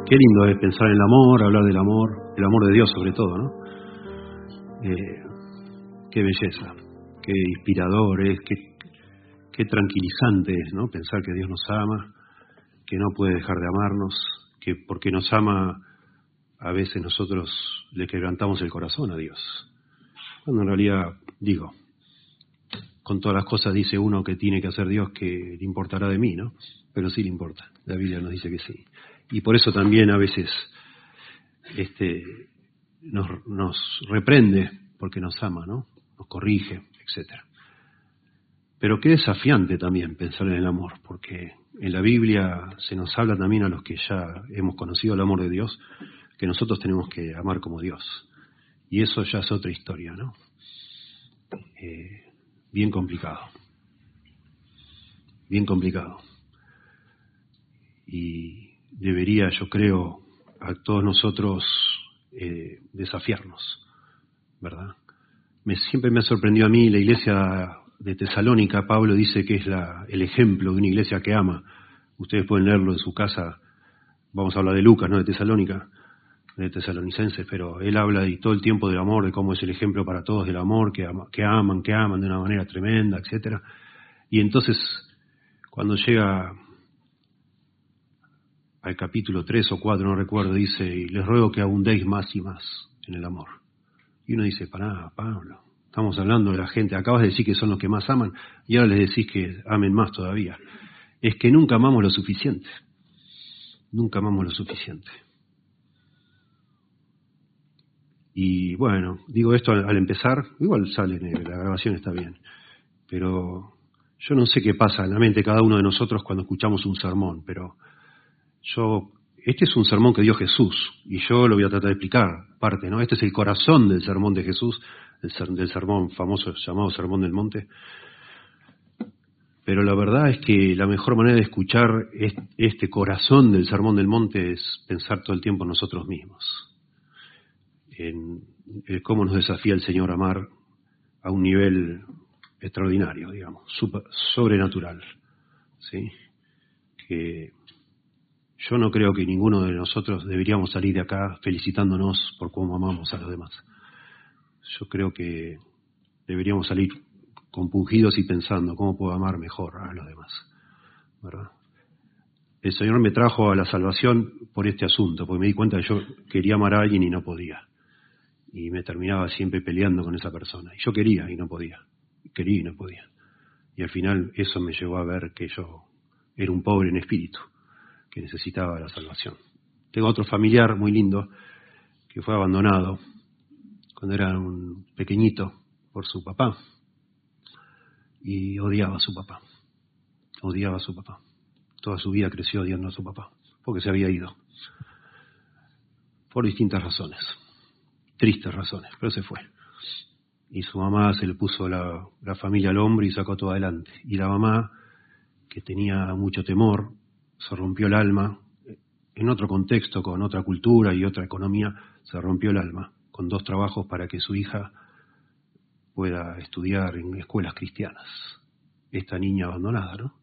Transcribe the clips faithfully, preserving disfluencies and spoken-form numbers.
Qué lindo es pensar en el amor, hablar del amor, el amor de Dios sobre todo, ¿no? Eh, qué belleza, qué inspirador es, qué, qué tranquilizante es, ¿no? Pensar que Dios nos ama, que no puede dejar de amarnos, que porque nos ama a veces nosotros le quebrantamos el corazón a Dios. Cuando en realidad, digo, con todas las cosas dice uno que tiene que hacer Dios que le importará de mí, ¿no? Pero sí le importa, la Biblia nos dice que sí. Y por eso también a veces este, nos, nos reprende porque nos ama, ¿no? Nos corrige, etcétera. Pero qué desafiante también pensar en el amor, porque en la Biblia se nos habla también a los que ya hemos conocido el amor de Dios, que nosotros tenemos que amar como Dios. Y eso ya es otra historia, ¿no? Eh, bien complicado. Bien complicado. Y debería, yo creo, a todos nosotros eh, desafiarnos, ¿verdad? Me, siempre me ha sorprendido a mí la iglesia de Tesalónica. Pablo dice que es la, el ejemplo de una iglesia que ama. Ustedes pueden leerlo en su casa. Vamos a hablar de Lucas, no de Tesalónica, de tesalonicenses, pero él habla y todo el tiempo del amor, de cómo es el ejemplo para todos del amor, que, ama, que aman, que aman de una manera tremenda, etcétera. Y entonces, cuando llega al capítulo tres o cuatro, no recuerdo, dice, y les ruego que abundéis más y más en el amor. Y uno dice, pará, Pablo, estamos hablando de la gente, acabas de decir que son los que más aman, y ahora les decís que amen más todavía. Es que nunca amamos lo suficiente, nunca amamos lo suficiente. Y bueno, digo esto al, al empezar, igual sale, la grabación está bien, pero yo no sé qué pasa en la mente de cada uno de nosotros cuando escuchamos un sermón, pero yo, este es un sermón que dio Jesús, y yo lo voy a tratar de explicar, parte, ¿no? Este es el corazón del sermón de Jesús, del, del sermón famoso llamado Sermón del Monte. Pero la verdad es que la mejor manera de escuchar este corazón del Sermón del Monte es pensar todo el tiempo en nosotros mismos, en cómo nos desafía el Señor a amar a un nivel extraordinario, digamos, super, sobrenatural, ¿sí? Que yo no creo que ninguno de nosotros deberíamos salir de acá felicitándonos por cómo amamos a los demás. Yo creo que deberíamos salir compungidos y pensando cómo puedo amar mejor a los demás, ¿verdad? El Señor me trajo a la salvación por este asunto, porque me di cuenta que yo quería amar a alguien y no podía. Y me terminaba siempre peleando con esa persona. Y yo quería y no podía. Quería y no podía. Y al final eso me llevó a ver que yo era un pobre en espíritu, que necesitaba la salvación. Tengo otro familiar muy lindo que fue abandonado cuando era un pequeñito por su papá. Y odiaba a su papá. Odiaba a su papá. Toda su vida creció odiando a su papá, porque se había ido. Por distintas razones. Tristes razones, pero se fue. Y su mamá se le puso la, la familia al hombro y sacó todo adelante. Y la mamá, que tenía mucho temor, se rompió el alma. En otro contexto, con otra cultura y otra economía, se rompió el alma, con dos trabajos para que su hija pueda estudiar en escuelas cristianas. Esta niña abandonada, ¿no?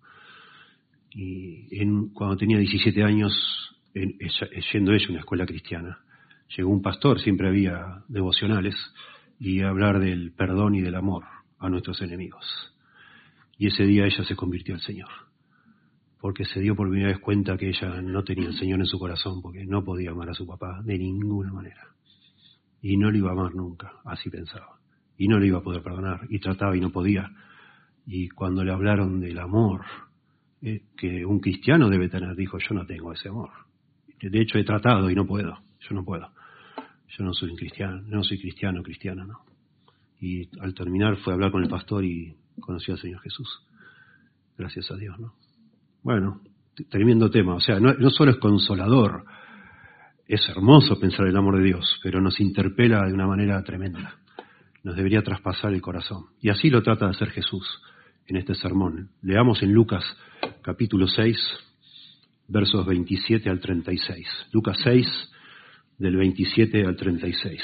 Y en, cuando tenía diecisiete años, en, yendo ella a una escuela cristiana, llegó un pastor, siempre había devocionales, y a hablar del perdón y del amor a nuestros enemigos. Y ese día ella se convirtió al Señor, porque se dio por primera vez cuenta que ella no tenía el Señor en su corazón, porque no podía amar a su papá de ninguna manera. Y no lo iba a amar nunca, así pensaba. Y no le iba a poder perdonar, y trataba y no podía. Y cuando le hablaron del amor eh, que un cristiano debe tener, dijo, yo no tengo ese amor. De hecho he tratado y no puedo, yo no puedo. Yo no soy un cristiano, no soy cristiano, cristiana, ¿no? Y al terminar fue a hablar con el pastor y conoció al Señor Jesús. Gracias a Dios, ¿no? Bueno, tremendo tema. O sea, no, no solo es consolador, es hermoso pensar el amor de Dios, pero nos interpela de una manera tremenda. Nos debería traspasar el corazón. Y así lo trata de hacer Jesús en este sermón. Leamos en Lucas capítulo seis, versos veintisiete al treinta y seis. Lucas seis, del veintisiete al treinta y seis.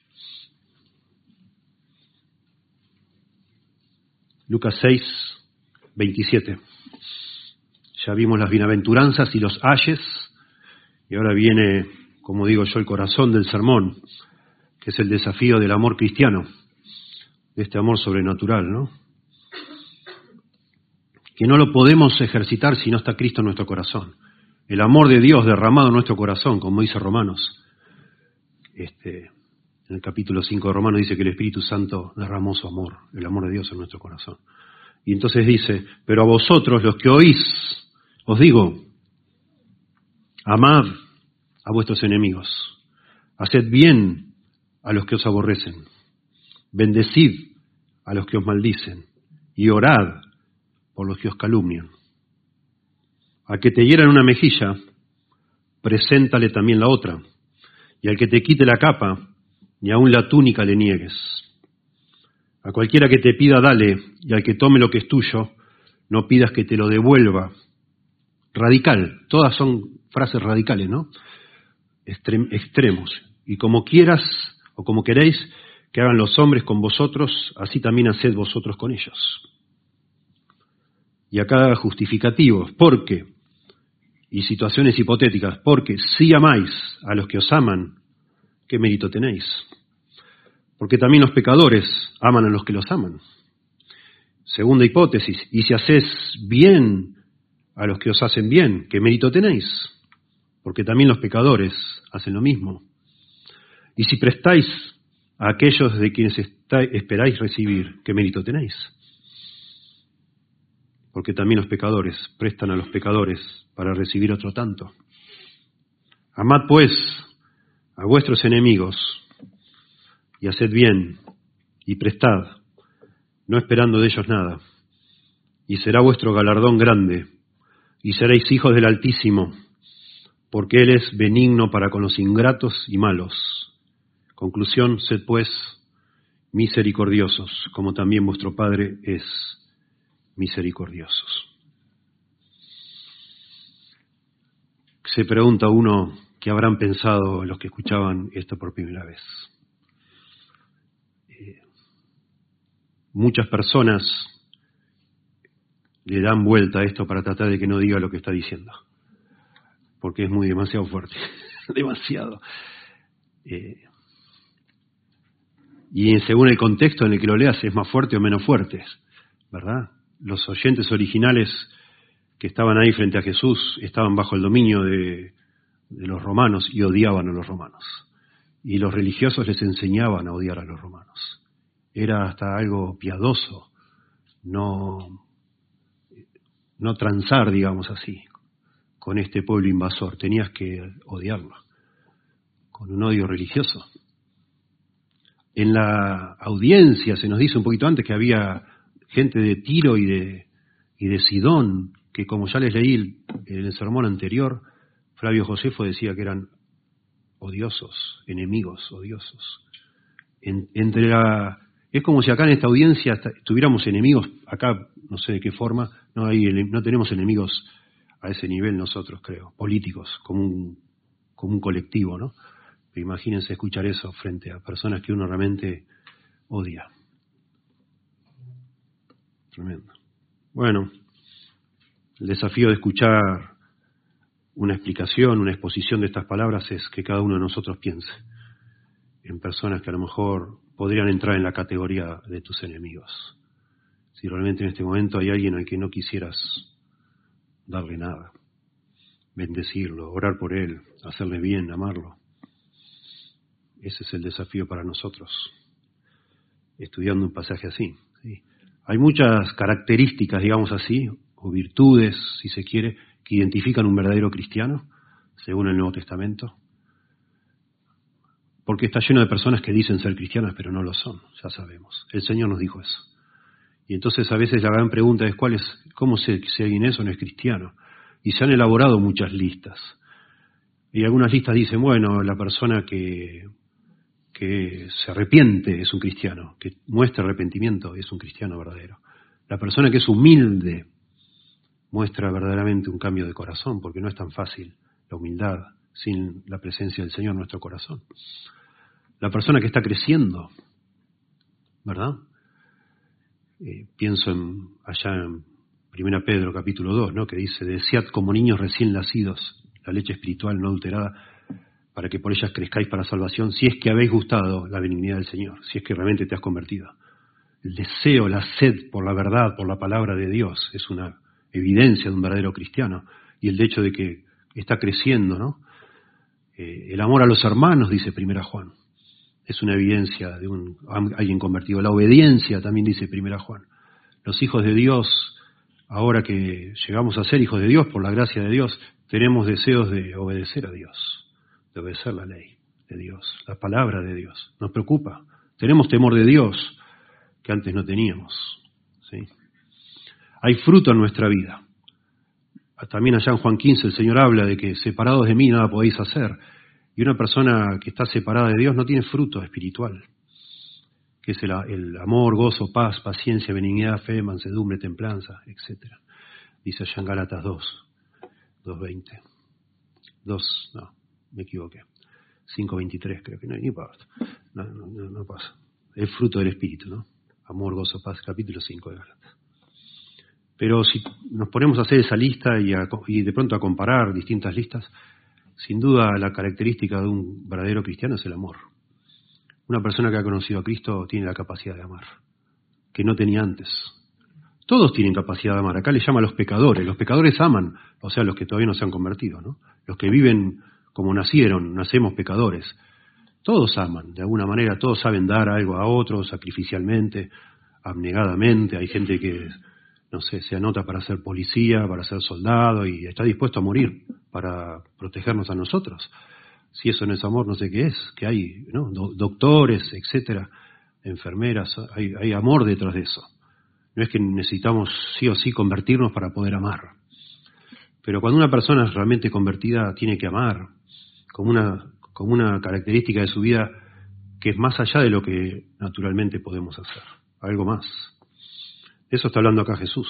Lucas seis, veintisiete. Ya vimos las bienaventuranzas y los ayes, y ahora viene, como digo yo, el corazón del sermón, que es el desafío del amor cristiano, de este amor sobrenatural, ¿no? Que no lo podemos ejercitar si no está Cristo en nuestro corazón. El amor de Dios derramado en nuestro corazón, como dice Romanos. Este, en el capítulo cinco de Romanos dice que el Espíritu Santo derramó su amor, el amor de Dios en nuestro corazón. Y entonces dice, pero a vosotros los que oís, os digo, amad a vuestros enemigos, haced bien a los que os aborrecen, bendecid a los que os maldicen y orad por los que os calumnian. Al que te hieran una mejilla, preséntale también la otra, y al que te quite la capa, ni aun la túnica le niegues. A cualquiera que te pida, dale, y al que tome lo que es tuyo, no pidas que te lo devuelva. Radical, todas son frases radicales, ¿no? Extrem- extremos. Y como quieras o como queréis que hagan los hombres con vosotros, así también haced vosotros con ellos. Y acá justificativos, porque, y situaciones hipotéticas, porque si amáis a los que os aman, ¿qué mérito tenéis? Porque también los pecadores aman a los que los aman. Segunda hipótesis, y si hacéis bien a los que os hacen bien, ¿qué mérito tenéis? Porque también los pecadores hacen lo mismo. Y si prestáis a aquellos de quienes estáis, esperáis recibir, ¿qué mérito tenéis? Porque también los pecadores prestan a los pecadores para recibir otro tanto. Amad pues a vuestros enemigos y haced bien y prestad, no esperando de ellos nada, y será vuestro galardón grande, y seréis hijos del Altísimo, porque Él es benigno para con los ingratos y malos. Conclusión, sed pues misericordiosos, como también vuestro Padre es misericordiosos. Se pregunta uno qué habrán pensado los que escuchaban esto por primera vez. Eh, muchas personas le dan vuelta a esto para tratar de que no diga lo que está diciendo, porque es muy demasiado fuerte, demasiado. Eh, y según el contexto en el que lo leas es más fuerte o menos fuerte, ¿verdad? Los oyentes originales que estaban ahí frente a Jesús estaban bajo el dominio de, de los romanos y odiaban a los romanos. Y los religiosos les enseñaban a odiar a los romanos. Era hasta algo piadoso no, no transar, digamos así, con este pueblo invasor. Tenías que odiarlo, con un odio religioso. En la audiencia se nos dice un poquito antes que había gente de Tiro y de, y de Sidón, que como ya les leí en el sermón anterior, Flavio Josefo decía que eran odiosos, enemigos odiosos. En, entre la, es como si acá en esta audiencia tuviéramos enemigos, acá no sé de qué forma, no, hay, no tenemos enemigos a ese nivel nosotros, creo, políticos, como un, como un colectivo, ¿no? Pero imagínense escuchar eso frente a personas que uno realmente odia. Tremendo. Bueno, el desafío de escuchar una explicación, una exposición de estas palabras es que cada uno de nosotros piense en personas que a lo mejor podrían entrar en la categoría de tus enemigos. Si realmente en este momento hay alguien al que no quisieras darle nada, bendecirlo, orar por él, hacerle bien, amarlo. Ese es el desafío para nosotros, estudiando un pasaje así. ¿Sí? Hay muchas características, digamos así, o virtudes, si se quiere, que identifican un verdadero cristiano, según el Nuevo Testamento. Porque está lleno de personas que dicen ser cristianas, pero no lo son, ya sabemos. El Señor nos dijo eso. Y entonces a veces la gran pregunta es, ¿cuál es, ¿cómo sé si alguien es o no es cristiano? Y se han elaborado muchas listas. Y algunas listas dicen, bueno, la persona que, que se arrepiente es un cristiano, que muestra arrepentimiento es un cristiano verdadero. La persona que es humilde muestra verdaderamente un cambio de corazón, porque no es tan fácil la humildad sin la presencia del Señor en nuestro corazón. La persona que está creciendo, ¿verdad? Eh, pienso en, allá en Primera Pedro capítulo dos, ¿no? Que dice, desead como niños recién nacidos la leche espiritual no adulterada, para que por ellas crezcáis para salvación, si es que habéis gustado la benignidad del Señor, si es que realmente te has convertido. El deseo, la sed por la verdad, por la palabra de Dios, es una evidencia de un verdadero cristiano. Y el hecho de que está creciendo, ¿no? Eh, el amor a los hermanos, dice Primera Juan, es una evidencia de un alguien convertido. La obediencia, también dice Primera Juan. Los hijos de Dios, ahora que llegamos a ser hijos de Dios, por la gracia de Dios, tenemos deseos de obedecer a Dios, de obedecer la ley de Dios, la palabra de Dios. Nos preocupa. Tenemos temor de Dios que antes no teníamos. ¿Sí? Hay fruto en nuestra vida. También allá en Juan quince el Señor habla de que separados de mí nada podéis hacer. Y una persona que está separada de Dios no tiene fruto espiritual, que es el, el amor, gozo, paz, paciencia, benignidad, fe, mansedumbre, templanza, etcétera. Dice allá en Gálatas dos, dos veinte. dos, no, me equivoqué. cinco veintitrés creo que no, ni pasa. No, no, no, no pasa. Es fruto del Espíritu, ¿no? Amor, gozo, paz, capítulo cinco de Gálatas. Pero si nos ponemos a hacer esa lista y, a, y de pronto a comparar distintas listas, sin duda la característica de un verdadero cristiano es el amor. Una persona que ha conocido a Cristo tiene la capacidad de amar, que no tenía antes. Todos tienen capacidad de amar. Acá le llama a los pecadores. Los pecadores aman, o sea, los que todavía no se han convertido, ¿no? Los que viven como nacieron, nacemos pecadores. Todos aman, de alguna manera, todos saben dar algo a otros, sacrificialmente, abnegadamente. Hay gente que, no sé, se anota para ser policía, para ser soldado y está dispuesto a morir para protegernos a nosotros. Si eso no es amor, no sé qué es, que hay, ¿no? Do- doctores, etcétera, enfermeras, hay, hay amor detrás de eso. No es que necesitamos sí o sí convertirnos para poder amar. Pero cuando una persona es realmente convertida, tiene que amar como una, como una característica de su vida que es más allá de lo que naturalmente podemos hacer. Algo más. De eso está hablando acá Jesús.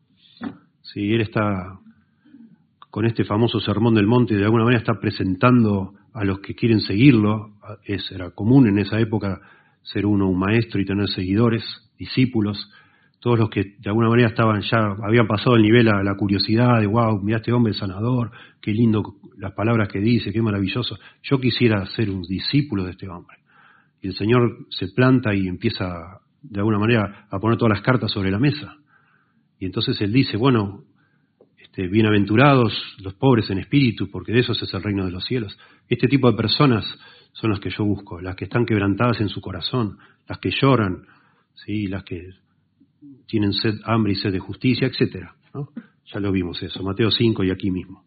Si él está con este famoso sermón del monte, de alguna manera está presentando a los que quieren seguirlo. Es, era común en esa época ser uno un maestro y tener seguidores, discípulos. Todos los que de alguna manera estaban ya, habían pasado el nivel a la curiosidad de, wow, mira este hombre sanador, qué lindo las palabras que dice, qué maravilloso. Yo quisiera ser un discípulo de este hombre. Y el Señor se planta y empieza, de alguna manera, a poner todas las cartas sobre la mesa. Y entonces Él dice, bueno, este, bienaventurados los pobres en espíritu, porque de esos es el reino de los cielos. Este tipo de personas son las que yo busco, las que están quebrantadas en su corazón, las que lloran, ¿sí? Las que tienen sed, hambre y sed de justicia, etcétera, ¿no? Ya lo vimos eso, Mateo cinco y aquí mismo.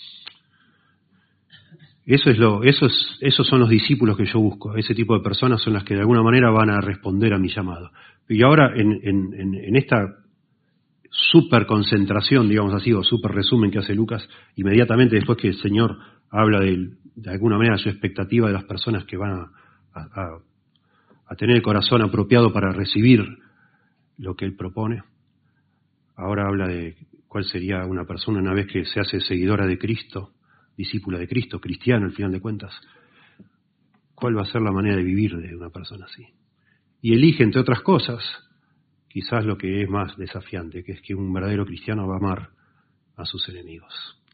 Eso es lo, esos, esos son los discípulos que yo busco. Ese tipo de personas son las que de alguna manera van a responder a mi llamado. Y ahora en, en, en, en esta super concentración, digamos así, o super resumen que hace Lucas, inmediatamente después que el Señor habla de, de alguna manera su expectativa de las personas que van a, a, a tener el corazón apropiado para recibir lo que Él propone. Ahora habla de cuál sería una persona una vez que se hace seguidora de Cristo, discípula de Cristo, cristiano al final de cuentas. ¿Cuál va a ser la manera de vivir de una persona así? Y elige, entre otras cosas, quizás lo que es más desafiante, que es que un verdadero cristiano va a amar a sus enemigos.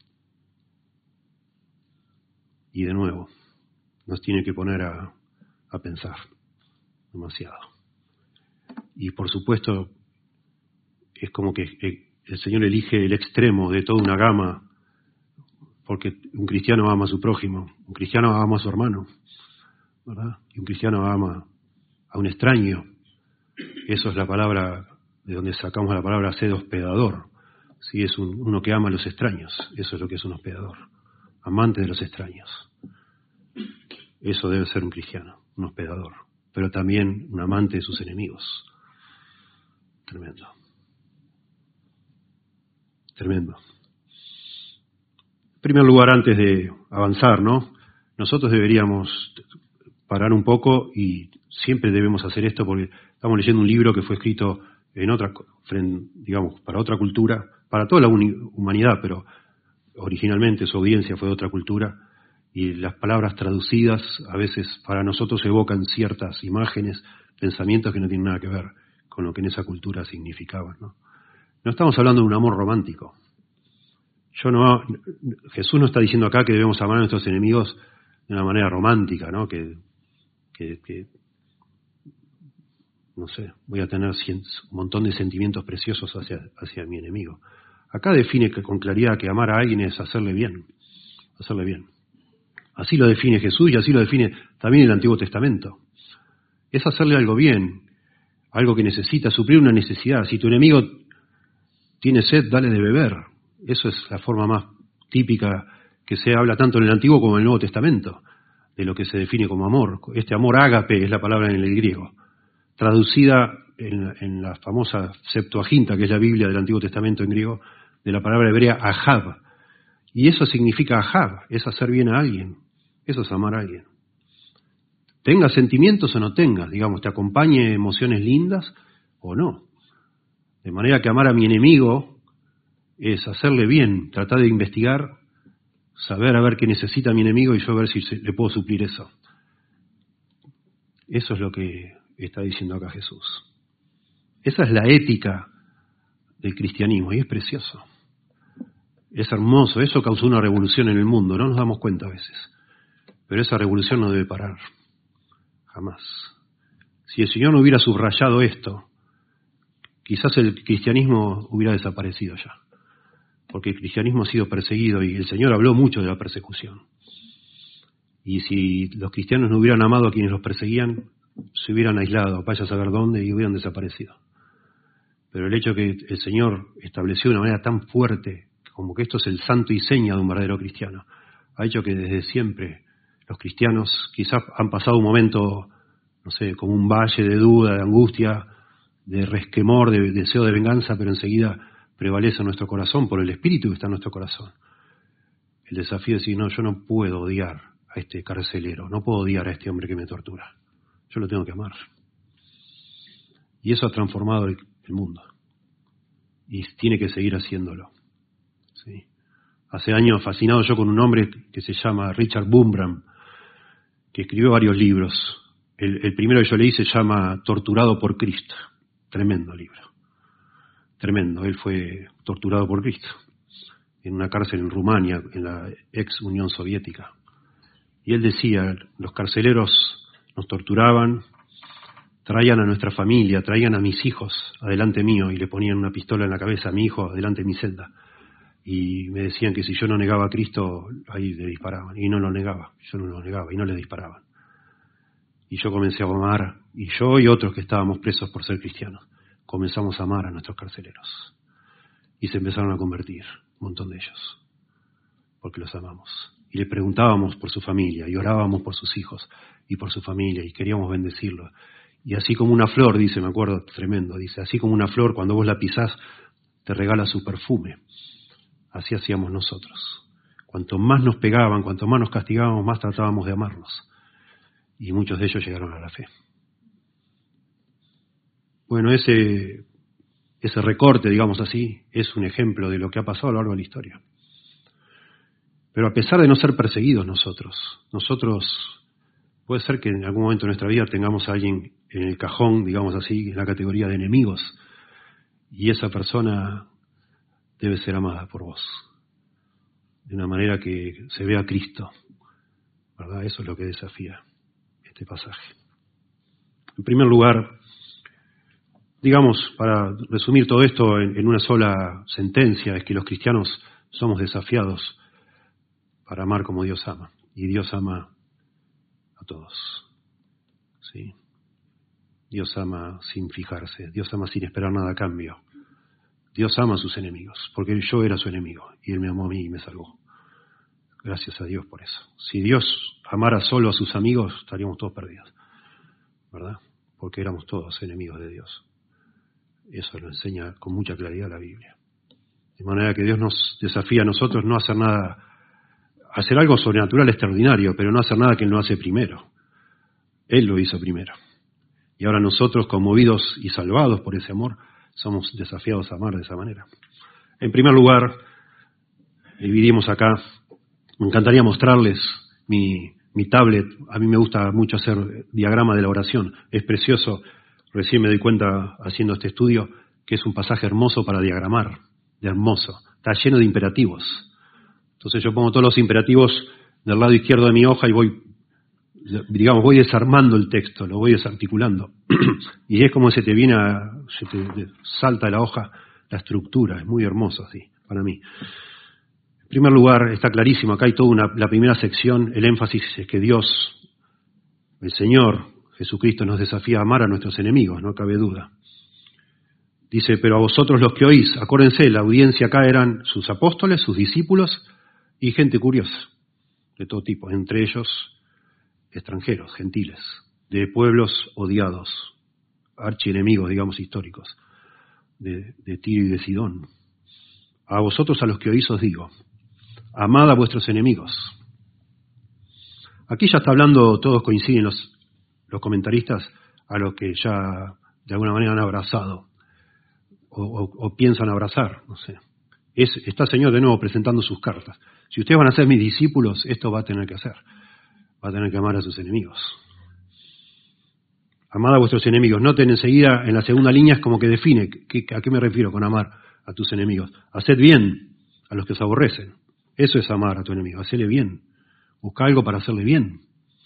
Y de nuevo, nos tiene que poner a, a pensar demasiado. Y por supuesto, es como que el Señor elige el extremo de toda una gama, porque un cristiano ama a su prójimo, un cristiano ama a su hermano, ¿verdad? Y un cristiano ama a un extraño. Eso es la palabra, de donde sacamos la palabra sed hospedador. Sí, es un, uno que ama a los extraños, eso es lo que es un hospedador, amante de los extraños. Eso debe ser un cristiano, un hospedador, pero también un amante de sus enemigos. Tremendo. Tremendo. En primer lugar, antes de avanzar, ¿no? Nosotros deberíamos parar un poco y siempre debemos hacer esto porque estamos leyendo un libro que fue escrito en otra, digamos, para otra cultura, para toda la humanidad, pero originalmente su audiencia fue de otra cultura y las palabras traducidas a veces para nosotros evocan ciertas imágenes, pensamientos que no tienen nada que ver con lo que en esa cultura significaban, ¿no? No estamos hablando de un amor romántico. Yo no, Jesús no está diciendo acá que debemos amar a nuestros enemigos de una manera romántica, ¿no? Que, que, que no sé, voy a tener un montón de sentimientos preciosos hacia, hacia mi enemigo. Acá define que, con claridad que amar a alguien es hacerle bien, hacerle bien. Así lo define Jesús y así lo define también el Antiguo Testamento. Es hacerle algo bien, algo que necesita, suplir una necesidad. Si tu enemigo tiene sed, dale de beber. Eso es la forma más típica que se habla tanto en el Antiguo como en el Nuevo Testamento, de lo que se define como amor. Este amor ágape es la palabra en el griego, traducida en, en la famosa Septuaginta, que es la Biblia del Antiguo Testamento en griego, de la palabra hebrea ahab. Y eso significa ahab, es hacer bien a alguien, eso es amar a alguien. Tenga sentimientos o no tenga, digamos, te acompañe emociones lindas o no. De manera que amar a mi enemigo es hacerle bien, tratar de investigar, saber a ver qué necesita mi enemigo y yo ver si le puedo suplir eso. Eso es lo que está diciendo acá Jesús. Esa es la ética del cristianismo y es precioso. Es hermoso, eso causó una revolución en el mundo, no nos damos cuenta a veces. Pero esa revolución no debe parar, jamás. Si el Señor no hubiera subrayado esto, quizás el cristianismo hubiera desaparecido ya. Porque el cristianismo ha sido perseguido y el Señor habló mucho de la persecución. Y si los cristianos no hubieran amado a quienes los perseguían, se hubieran aislado, vaya a saber dónde, y hubieran desaparecido. Pero el hecho que el Señor estableció de una manera tan fuerte, como que esto es el santo y seña de un verdadero cristiano, ha hecho que desde siempre los cristianos quizás han pasado un momento, no sé, como un valle de duda, de angustia, de resquemor, de deseo de venganza, pero enseguida prevalece en nuestro corazón por el Espíritu que está en nuestro corazón. El desafío es decir, no, yo no puedo odiar a este carcelero, no puedo odiar a este hombre que me tortura. Yo lo tengo que amar. Y eso ha transformado el, el mundo. Y tiene que seguir haciéndolo. ¿Sí? Hace años fascinado yo con un hombre que se llama Richard Bumbram, que escribió varios libros. El, el primero que yo leí se llama Torturado por Cristo. Tremendo libro. Tremendo. Él fue torturado por Cristo en una cárcel en Rumania, en la ex Unión Soviética. Y él decía, los carceleros nos torturaban, traían a nuestra familia, traían a mis hijos adelante mío y le ponían una pistola en la cabeza a mi hijo adelante de mi celda. Y me decían que si yo no negaba a Cristo, ahí le disparaban. Y no lo negaba, yo no lo negaba y no le disparaban. Y yo comencé a amar, y yo y otros que estábamos presos por ser cristianos, comenzamos a amar a nuestros carceleros. Y se empezaron a convertir, un montón de ellos, porque los amamos. Y le preguntábamos por su familia, y orábamos por sus hijos y por su familia, y queríamos bendecirlos. Y así como una flor, dice, me acuerdo, tremendo, dice, así como una flor, cuando vos la pisás, te regala su perfume. Así hacíamos nosotros. Cuanto más nos pegaban, cuanto más nos castigábamos, más tratábamos de amarnos. Y muchos de ellos llegaron a la fe. Bueno, ese, ese recorte, digamos así, es un ejemplo de lo que ha pasado a lo largo de la historia. Pero a pesar de no ser perseguidos nosotros, nosotros puede ser que en algún momento de nuestra vida tengamos a alguien en el cajón, digamos así, en la categoría de enemigos, y esa persona debe ser amada por vos, de una manera que se vea a Cristo, ¿verdad? Eso es lo que desafía este pasaje. En primer lugar, digamos, para resumir todo esto en, en una sola sentencia, es que los cristianos somos desafiados para amar como Dios ama, y Dios ama a todos, ¿sí? Dios ama sin fijarse, Dios ama sin esperar nada a cambio. Dios ama a sus enemigos, porque yo era su enemigo, y Él me amó a mí y me salvó. Gracias a Dios por eso. Si Dios amara solo a sus amigos, estaríamos todos perdidos, ¿verdad? Porque éramos todos enemigos de Dios. Eso lo enseña con mucha claridad la Biblia. De manera que Dios nos desafía a nosotros no hacer nada, hacer algo sobrenatural extraordinario, pero no hacer nada que Él no hace primero. Él lo hizo primero. Y ahora nosotros, conmovidos y salvados por ese amor, somos desafiados a amar de esa manera. En primer lugar, dividimos acá, me encantaría mostrarles mi, mi tablet. A mí me gusta mucho hacer diagrama de la oración, es precioso. Recién me doy cuenta haciendo este estudio que es un pasaje hermoso para diagramar, de hermoso, está lleno de imperativos. Entonces yo pongo todos los imperativos del lado izquierdo de mi hoja y voy, digamos, voy desarmando el texto, lo voy desarticulando. Y es como se te viene a, se te salta de la hoja la estructura, es muy hermoso así, para mí. En primer lugar, está clarísimo, acá hay toda una, la primera sección, el énfasis es que Dios, el Señor, Jesucristo, nos desafía a amar a nuestros enemigos, no cabe duda. Dice, pero a vosotros los que oís, acuérdense, la audiencia acá eran sus apóstoles, sus discípulos y gente curiosa, de todo tipo, entre ellos extranjeros, gentiles, de pueblos odiados, archienemigos, digamos, históricos, de, de Tiro y de Sidón. A vosotros, a los que oís, os digo, amad a vuestros enemigos. Aquí ya está hablando, todos coinciden los, los comentaristas, a los que ya de alguna manera han abrazado o, o, o piensan abrazar, no sé. Es, está el Señor de nuevo presentando sus cartas. Si ustedes van a ser mis discípulos, esto va a tener que hacer. Va a tener que amar a sus enemigos. Amad a vuestros enemigos. Noten enseguida, en la segunda línea es como que define, ¿qué, ¿a qué me refiero con amar a tus enemigos? Haced bien a los que os aborrecen. Eso es amar a tu enemigo, hacerle bien. Busca algo para hacerle bien.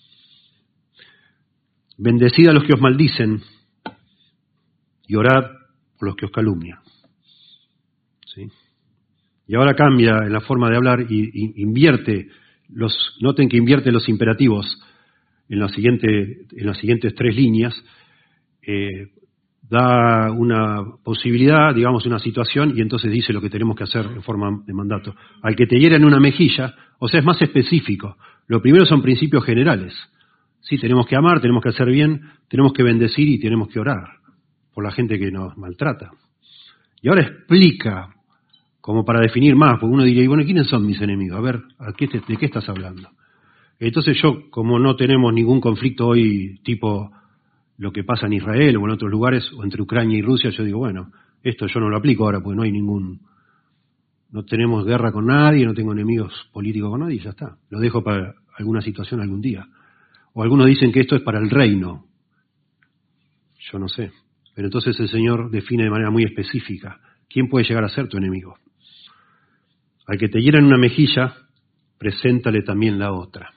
Bendecid a los que os maldicen y orad por los que os calumnian. ¿Sí? Y ahora cambia en la forma de hablar y, y invierte, los, noten que invierte los imperativos en, la siguiente, en las siguientes tres líneas. Eh, da una posibilidad, digamos una situación, y entonces dice lo que tenemos que hacer en forma de mandato. Al que te hiera en una mejilla, o sea, es más específico. Lo primero son principios generales. Sí, tenemos que amar, tenemos que hacer bien, tenemos que bendecir y tenemos que orar por la gente que nos maltrata. Y ahora explica, como para definir más, porque uno diría, y bueno, ¿quiénes son mis enemigos? A ver, ¿a qué te, ¿de qué estás hablando? Entonces yo, como no tenemos ningún conflicto hoy tipo lo que pasa en Israel o en otros lugares, o entre Ucrania y Rusia, yo digo, bueno, esto yo no lo aplico ahora, porque no hay ningún, no tenemos guerra con nadie, no tengo enemigos políticos con nadie, y ya está. Lo dejo para alguna situación algún día. O algunos dicen que esto es para el reino. Yo no sé. Pero entonces el Señor define de manera muy específica quién puede llegar a ser tu enemigo. Al que te hiera en una mejilla, preséntale también la otra.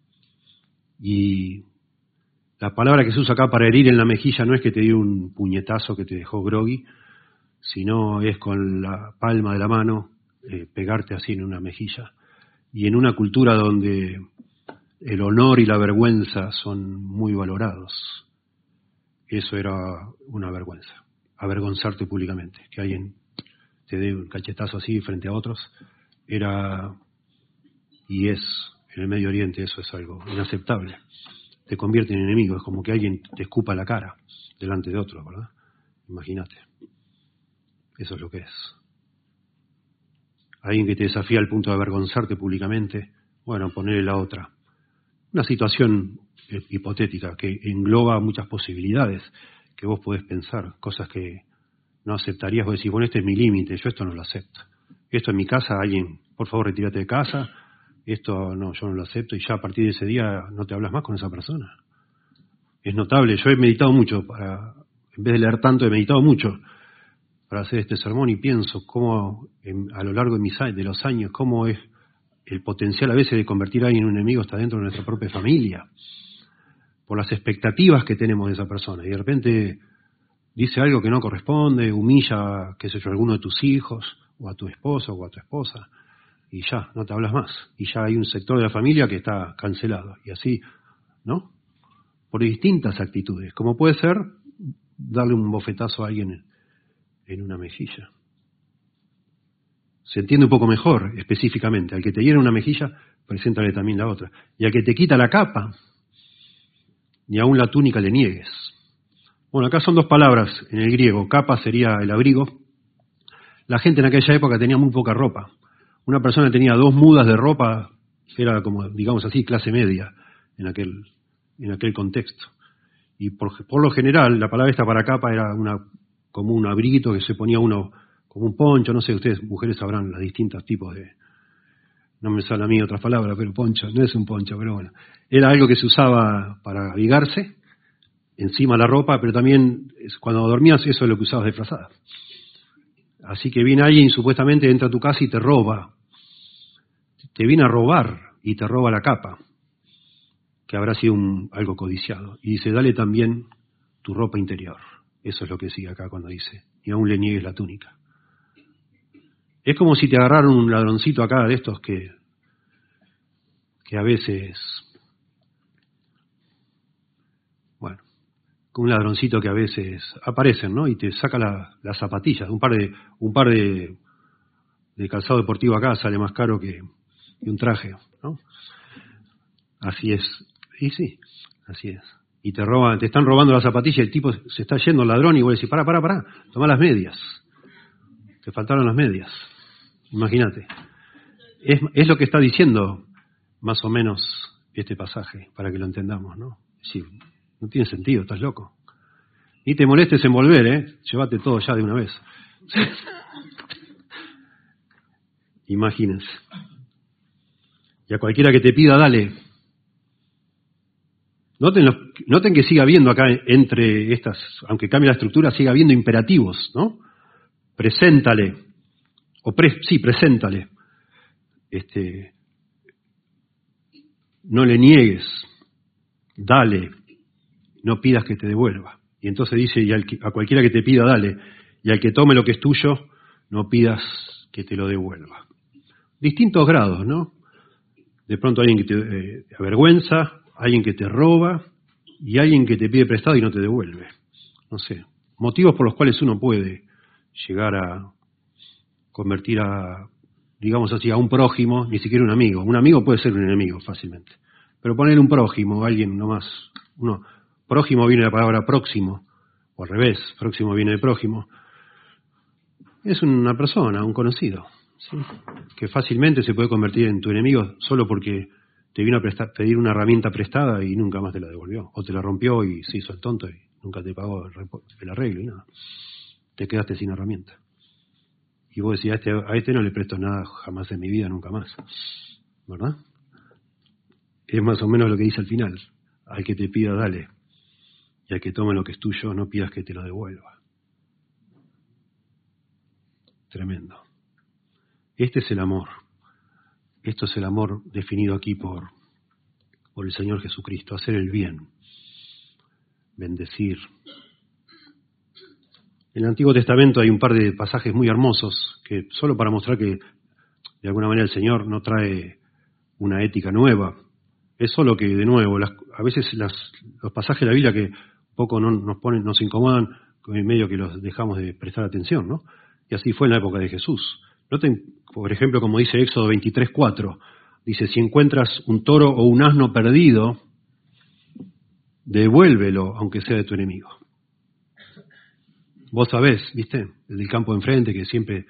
Y la palabra que se usa acá para herir en la mejilla no es que te dio un puñetazo que te dejó groggy, sino es con la palma de la mano eh, pegarte así en una mejilla. Y en una cultura donde el honor y la vergüenza son muy valorados, eso era una vergüenza, avergonzarte públicamente, que alguien te dé un cachetazo así frente a otros, era y es, en el Medio Oriente eso es algo inaceptable. Te convierte en enemigo, es como que alguien te escupa la cara delante de otro, ¿verdad? Imagínate. Eso es lo que es. Alguien que te desafía al punto de avergonzarte públicamente, bueno, ponerle la otra. Una situación hipotética que engloba muchas posibilidades que vos podés pensar, cosas que no aceptarías. Vos decís, bueno, este es mi límite, yo esto no lo acepto. Esto en mi casa, alguien, por favor, retírate de casa. Esto no, yo no lo acepto, y ya a partir de ese día no te hablas más con esa persona. Es notable, yo he meditado mucho, para, en vez de leer tanto, he meditado mucho para hacer este sermón y pienso cómo en, a lo largo de, mis, de los años, cómo es el potencial a veces de convertir a alguien en un enemigo hasta dentro de nuestra propia familia, por las expectativas que tenemos de esa persona, y de repente dice algo que no corresponde, humilla, qué sé yo, a alguno de tus hijos, o a tu esposo o a tu esposa, y ya, no te hablas más. Y ya hay un sector de la familia que está cancelado. Y así, ¿no? Por distintas actitudes. Como puede ser darle un bofetazo a alguien en, en una mejilla. Se entiende un poco mejor, específicamente. Al que te hiera una mejilla, preséntale también la otra. Y al que te quita la capa, ni aún la túnica le niegues. Bueno, acá son dos palabras en el griego. Capa sería el abrigo. La gente en aquella época tenía muy poca ropa. Una persona tenía dos mudas de ropa, era como, digamos así, clase media en aquel, en aquel contexto. Y por, por lo general, la palabra esta para capa era una, como un abriguito que se ponía uno, como un poncho, no sé, ustedes mujeres sabrán los distintos tipos de, no me sale a mí otra palabra, pero poncho, no es un poncho, pero bueno. Era algo que se usaba para abrigarse, encima la ropa, pero también cuando dormías eso es lo que usabas de frazada. Así que viene alguien y supuestamente entra a tu casa y te roba. Te viene a robar y te roba la capa, que habrá sido un, algo codiciado. Y dice, dale también tu ropa interior. Eso es lo que sigue acá cuando dice, y aún le niegues la túnica. Es como si te agarraron un ladroncito acá de estos que, que a veces, bueno, un ladroncito que a veces aparecen, ¿no? Y te saca la, las zapatillas. Un par de, un par de, de calzado deportivo acá sale más caro que, que un traje, ¿no? Así es. Y sí, así es. Y te roban, te están robando las zapatillas, el tipo se está yendo, el ladrón, y vos decís, pará, pará, pará, toma las medias. Te faltaron las medias. Imagínate. Es, es lo que está diciendo más o menos este pasaje, para que lo entendamos, ¿no? Sí, no tiene sentido, estás loco. Ni te molestes en volver, ¿eh? Llévate todo ya de una vez. Imagínense. Y a cualquiera que te pida, dale. Noten, los, noten que sigue habiendo acá entre estas, aunque cambie la estructura, sigue habiendo imperativos, ¿no? Preséntale. O pre, sí, preséntale. Este, no le niegues. Dale. No pidas que te devuelva. Y entonces dice, y al que, a cualquiera que te pida, dale. Y al que tome lo que es tuyo, no pidas que te lo devuelva. Distintos grados, ¿no? De pronto alguien que te eh, avergüenza, alguien que te roba y alguien que te pide prestado y no te devuelve. No sé, motivos por los cuales uno puede llegar a convertir a, digamos así, a un prójimo, ni siquiera un amigo. Un amigo puede ser un enemigo fácilmente. Pero poner un prójimo, alguien nomás, uno, prójimo viene de la palabra próximo, o al revés, próximo viene de prójimo. Es una persona, un conocido, ¿sí? Que fácilmente se puede convertir en tu enemigo solo porque te vino a prestar, pedir una herramienta prestada y nunca más te la devolvió. O te la rompió y se hizo el tonto y nunca te pagó el, el arreglo y nada. Te quedaste sin herramienta. Y vos decís, a este, a este no le presto nada jamás en mi vida, nunca más. ¿Verdad? Es más o menos lo que dice al final. Al que te pida, dale. Y al que tome lo que es tuyo, no pidas que te lo devuelva. Tremendo. Este es el amor. Esto es el amor definido aquí por, por el Señor Jesucristo. Hacer el bien. Bendecir. En el Antiguo Testamento hay un par de pasajes muy hermosos que solo para mostrar que de alguna manera el Señor no trae una ética nueva. Es solo que, de nuevo, las, a veces las, los pasajes de la Biblia que poco no, nos ponen, nos incomodan, en medio que los dejamos de prestar atención, ¿no? Y así fue en la época de Jesús. Noten, por ejemplo, como dice Éxodo veintitrés cuatro, dice, si encuentras un toro o un asno perdido, devuélvelo, aunque sea de tu enemigo. Vos sabés, ¿viste? El del campo de enfrente que siempre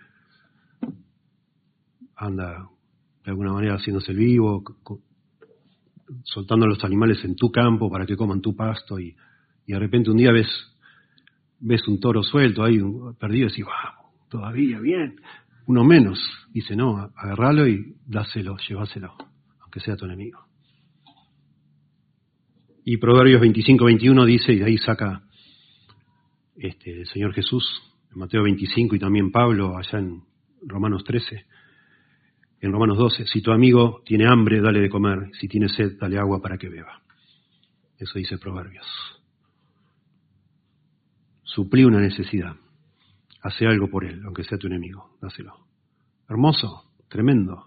anda de alguna manera haciéndose el vivo, soltando a los animales en tu campo para que coman tu pasto y, y de repente un día ves ves un toro suelto ahí, un, perdido y decís, wow, todavía bien, uno menos. Dice, no, agarralo y dáselo, llévaselo, aunque sea tu enemigo. Y Proverbios veinticinco veintiuno dice, y de ahí saca este, el Señor Jesús, en Mateo veinticinco y también Pablo allá en Romanos trece, en Romanos doce, si tu amigo tiene hambre, dale de comer, si tiene sed, dale agua para que beba. Eso dice Proverbios. Suplí una necesidad, hace algo por él, aunque sea tu enemigo, dáselo. Hermoso, tremendo.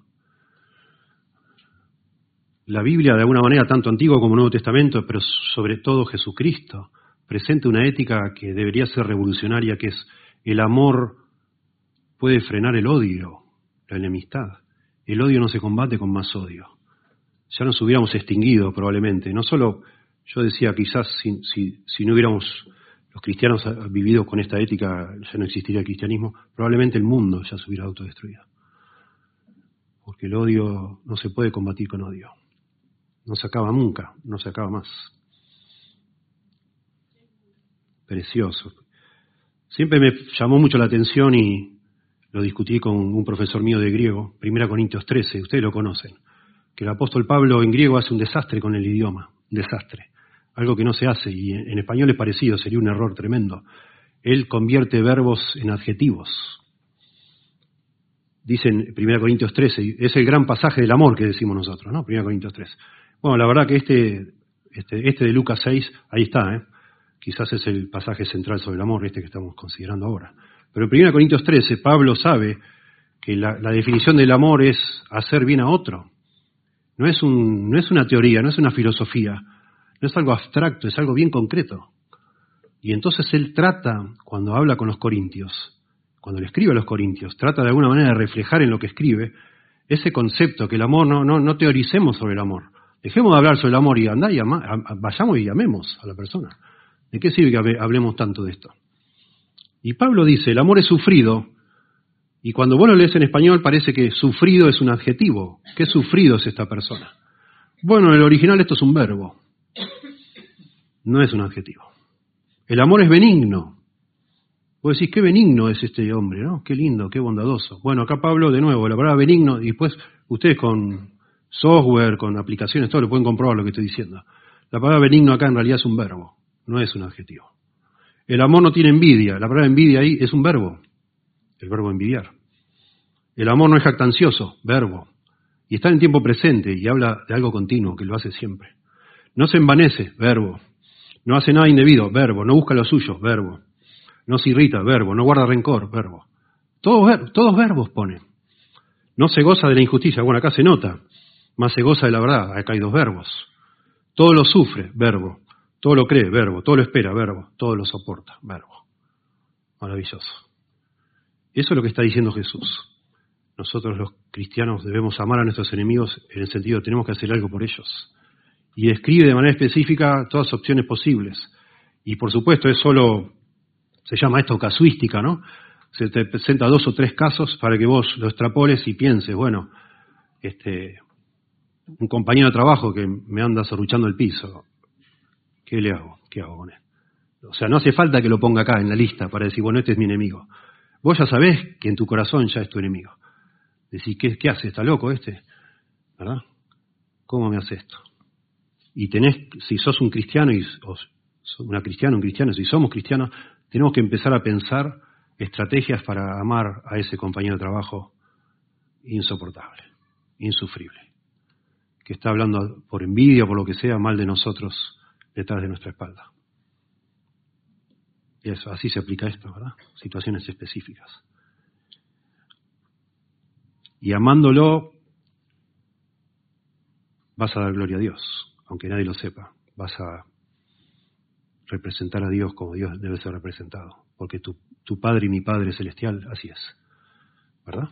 La Biblia, de alguna manera, tanto Antiguo como Nuevo Testamento, pero sobre todo Jesucristo, presenta una ética que debería ser revolucionaria, que es el amor puede frenar el odio, la enemistad. El odio no se combate con más odio. Ya nos hubiéramos extinguido probablemente. No solo, yo decía, quizás si, si, si no hubiéramos los cristianos vivido con esta ética, ya no existiría el cristianismo, probablemente el mundo ya se hubiera autodestruido. Porque el odio no se puede combatir con odio. No se acaba nunca, no se acaba más. Precioso. Siempre me llamó mucho la atención y lo discutí con un profesor mío de griego, Primera Corintios trece, ustedes lo conocen, que el apóstol Pablo en griego hace un desastre con el idioma, un desastre, algo que no se hace, y en español es parecido, sería un error tremendo. Él convierte verbos en adjetivos. dice en primera Corintios trece, es el gran pasaje del amor que decimos nosotros, ¿no? primera Corintios trece. Bueno, la verdad que este, este, este de Lucas seis, ahí está, ¿eh? Quizás es el pasaje central sobre el amor, este que estamos considerando ahora. Pero en primera Corintios trece, Pablo sabe que la, la definición del amor es hacer bien a otro. No es, un, no es una teoría, no es una filosofía, no es algo abstracto, es algo bien concreto. Y entonces él trata, cuando habla con los corintios, cuando le escribe a los corintios, trata de alguna manera de reflejar en lo que escribe ese concepto, que el amor, no, no, no teoricemos sobre el amor. Dejemos de hablar sobre el amor y andá y ama, vayamos y amemos a la persona. ¿De qué sirve que hablemos tanto de esto? Y Pablo dice, el amor es sufrido, y cuando vos lo lees en español parece que sufrido es un adjetivo. ¿Qué sufrido es esta persona? Bueno, en el original esto es un verbo, no es un adjetivo. El amor es benigno. Vos decís, qué benigno es este hombre, ¿no? Qué lindo, qué bondadoso. Bueno, acá Pablo, de nuevo, la palabra benigno, y después ustedes con software, con aplicaciones, todo lo pueden comprobar lo que estoy diciendo. La palabra benigno acá en realidad es un verbo, no es un adjetivo. El amor no tiene envidia, la palabra envidia ahí es un verbo, el verbo envidiar. El amor no es jactancioso, verbo, y está en tiempo presente y habla de algo continuo, que lo hace siempre. No se envanece, verbo. No hace nada indebido, verbo. No busca lo suyo, verbo. No se irrita, verbo. No guarda rencor, verbo. Todos, ver, todos verbos pone. No se goza de la injusticia, bueno, acá se nota. Más se goza de la verdad, acá hay dos verbos. Todo lo sufre, verbo. Todo lo cree, verbo. Todo lo espera, verbo. Todo lo soporta, verbo. Maravilloso. Eso es lo que está diciendo Jesús. Nosotros los cristianos debemos amar a nuestros enemigos en el sentido de tenemos que hacer algo por ellos. Y describe de manera específica todas las opciones posibles. Y por supuesto es solo, se llama esto casuística, ¿no? Se te presenta dos o tres casos para que vos lo extrapoles y pienses, bueno, este, un compañero de trabajo que me anda serruchando el piso, ¿qué le hago? ¿Qué hago con él? O sea, no hace falta que lo ponga acá en la lista para decir, bueno, este es mi enemigo. Vos ya sabés que en tu corazón ya es tu enemigo. Decís, ¿qué, qué hace? ¿Está loco este? ¿Verdad? ¿Cómo me hace esto? Y tenés, si sos un cristiano, y o una cristiana, un cristiano, si somos cristianos, tenemos que empezar a pensar estrategias para amar a ese compañero de trabajo insoportable, insufrible, que está hablando por envidia o por lo que sea mal de nosotros detrás de nuestra espalda. Y eso, así se aplica esto, ¿verdad? Situaciones específicas. Y amándolo, vas a dar gloria a Dios. Aunque nadie lo sepa, vas a representar a Dios como Dios debe ser representado. Porque tu, tu Padre y mi Padre Celestial, así es. ¿Verdad?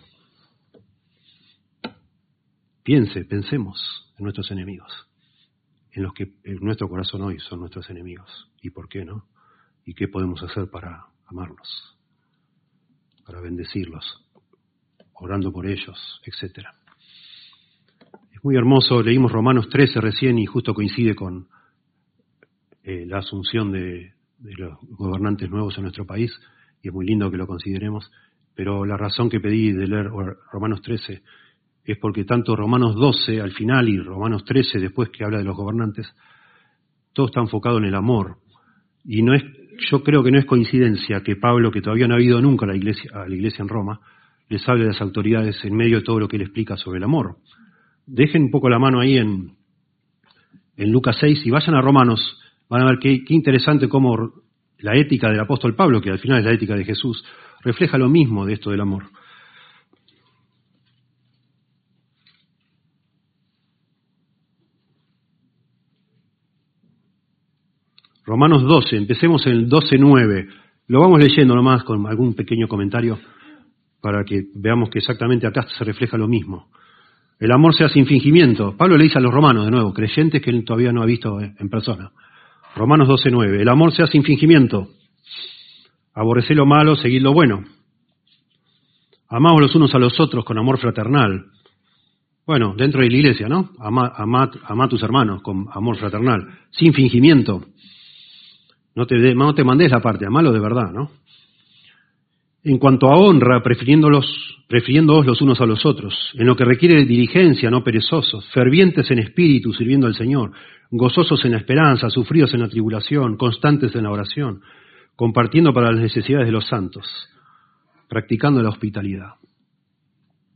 Piense, pensemos en nuestros enemigos. En los que en nuestro corazón hoy son nuestros enemigos. ¿Y por qué no? ¿Y qué podemos hacer para amarlos? Para bendecirlos, orando por ellos, etcétera. Muy hermoso, leímos Romanos trece recién y justo coincide con eh, la asunción de, de los gobernantes nuevos en nuestro país, y es muy lindo que lo consideremos, pero la razón que pedí de leer Romanos trece es porque tanto Romanos doce al final y Romanos trece después que habla de los gobernantes, todo está enfocado en el amor, y no es, yo creo que no es coincidencia que Pablo, que todavía no ha ido nunca a la iglesia, a la iglesia en Roma, les hable de las autoridades en medio de todo lo que él explica sobre el amor. Dejen un poco la mano ahí en, en Lucas seis y vayan a Romanos, van a ver qué, qué interesante cómo la ética del apóstol Pablo, que al final es la ética de Jesús, refleja lo mismo de esto del amor. Romanos doce, empecemos en el doce nueve, lo vamos leyendo nomás con algún pequeño comentario para que veamos que exactamente acá se refleja lo mismo. El amor sea sin fingimiento. Pablo le dice a los romanos, de nuevo, creyentes que él todavía no ha visto en persona. Romanos doce nueve. El amor sea sin fingimiento. Aborreced lo malo, seguid lo bueno. Amaos los unos a los otros con amor fraternal. Bueno, dentro de la iglesia, ¿no? Ama, ama, ama a tus hermanos con amor fraternal. Sin fingimiento. No te, de, no te mandes la parte, amalo de verdad, ¿no? En cuanto a honra, prefiriéndolos, prefiriéndoos los unos a los otros, en lo que requiere de diligencia, no perezosos, fervientes en espíritu, sirviendo al Señor, gozosos en la esperanza, sufridos en la tribulación, constantes en la oración, compartiendo para las necesidades de los santos, practicando la hospitalidad.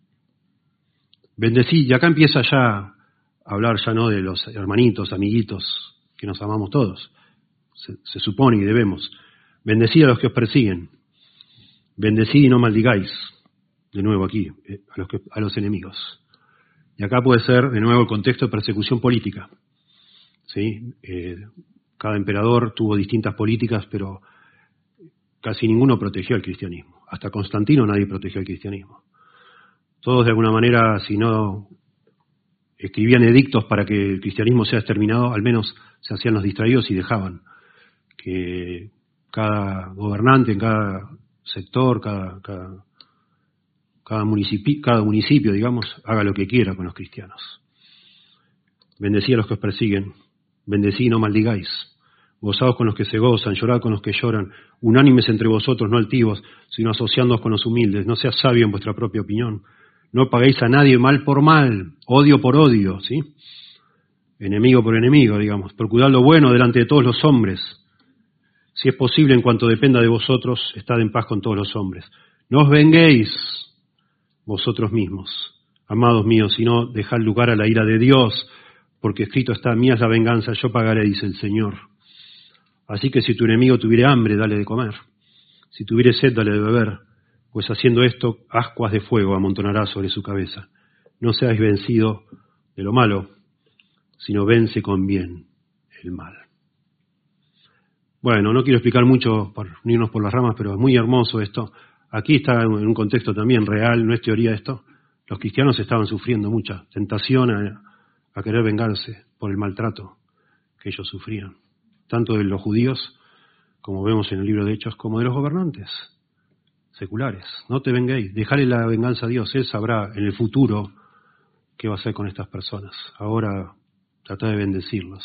Bendecí, y acá empieza ya a hablar ya no de los hermanitos, amiguitos, que nos amamos todos. Se, se supone que debemos. Bendecid a los que os persiguen. Bendecid y no maldigáis. De nuevo aquí, eh, a, los que, a los enemigos. Y acá puede ser, de nuevo, el contexto de persecución política. ¿Sí? Eh, cada emperador tuvo distintas políticas, pero casi ninguno protegió al cristianismo. Hasta Constantino nadie protegió al cristianismo. Todos de alguna manera, si no escribían edictos para que el cristianismo sea exterminado, al menos se hacían los distraídos y dejaban que cada gobernante en cada sector, cada, cada, cada, municipio, cada municipio, digamos, haga lo que quiera con los cristianos. Bendecí a los que os persiguen, bendecí y no maldigáis. Gozaos con los que se gozan, llorad con los que lloran, unánimes entre vosotros, no altivos, sino asociándoos con los humildes. No seas sabio en vuestra propia opinión. No paguéis a nadie mal por mal, odio por odio, ¿sí? Enemigo por enemigo, digamos. Procurad lo bueno delante de todos los hombres. Si es posible, en cuanto dependa de vosotros, estad en paz con todos los hombres. No os venguéis vosotros mismos, amados míos, sino dejad lugar a la ira de Dios, porque escrito está, mía es la venganza, yo pagaré, dice el Señor. Así que si tu enemigo tuviere hambre, dale de comer. Si tuviere sed, dale de beber. Pues haciendo esto, ascuas de fuego amontonará sobre su cabeza. No seáis vencido de lo malo, sino vence con bien el mal. Bueno, no quiero explicar mucho por irnos por las ramas, pero es muy hermoso esto. Aquí está en un contexto también real, no es teoría esto. Los cristianos estaban sufriendo mucha tentación a, a querer vengarse por el maltrato que ellos sufrían. Tanto de los judíos, como vemos en el libro de Hechos, como de los gobernantes seculares. No te venguéis, dejale la venganza a Dios. Él sabrá en el futuro qué va a hacer con estas personas. Ahora trata de bendecirlos.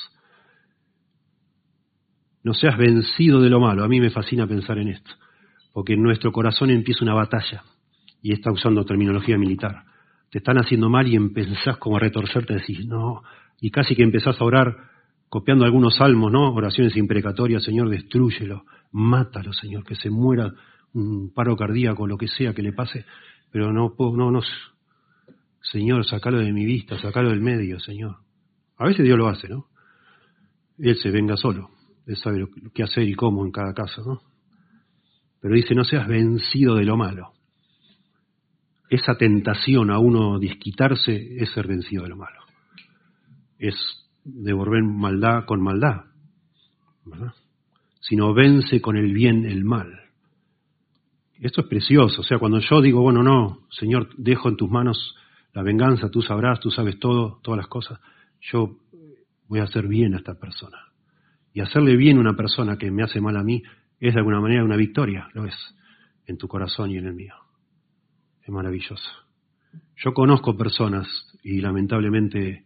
No seas vencido de lo malo. A mí me fascina pensar en esto, porque en nuestro corazón empieza una batalla, y está usando terminología militar. Te están haciendo mal y empezás como a retorcerte, decís, no, y casi que empezás a orar copiando algunos salmos, ¿no? Oraciones imprecatorias, Señor, destrúyelo, mátalo, Señor, que se muera un paro cardíaco, lo que sea que le pase, pero no puedo, no, no, Señor, sacalo de mi vista, sacalo del medio, Señor. A veces Dios lo hace, ¿no? Él se venga solo, Él sabe lo, qué hacer y cómo en cada caso, ¿no? Pero dice, no seas vencido de lo malo. Esa tentación a uno desquitarse es ser vencido de lo malo. Es devolver maldad con maldad, ¿verdad? Sino vence con el bien el mal. Esto es precioso, o sea, cuando yo digo, bueno, no, Señor, dejo en tus manos la venganza, tú sabrás, tú sabes todo, todas las cosas, yo voy a hacer bien a esta persona. Y hacerle bien a una persona que me hace mal a mí es de alguna manera una victoria, lo es, en tu corazón y en el mío. Es maravilloso. Yo conozco personas y lamentablemente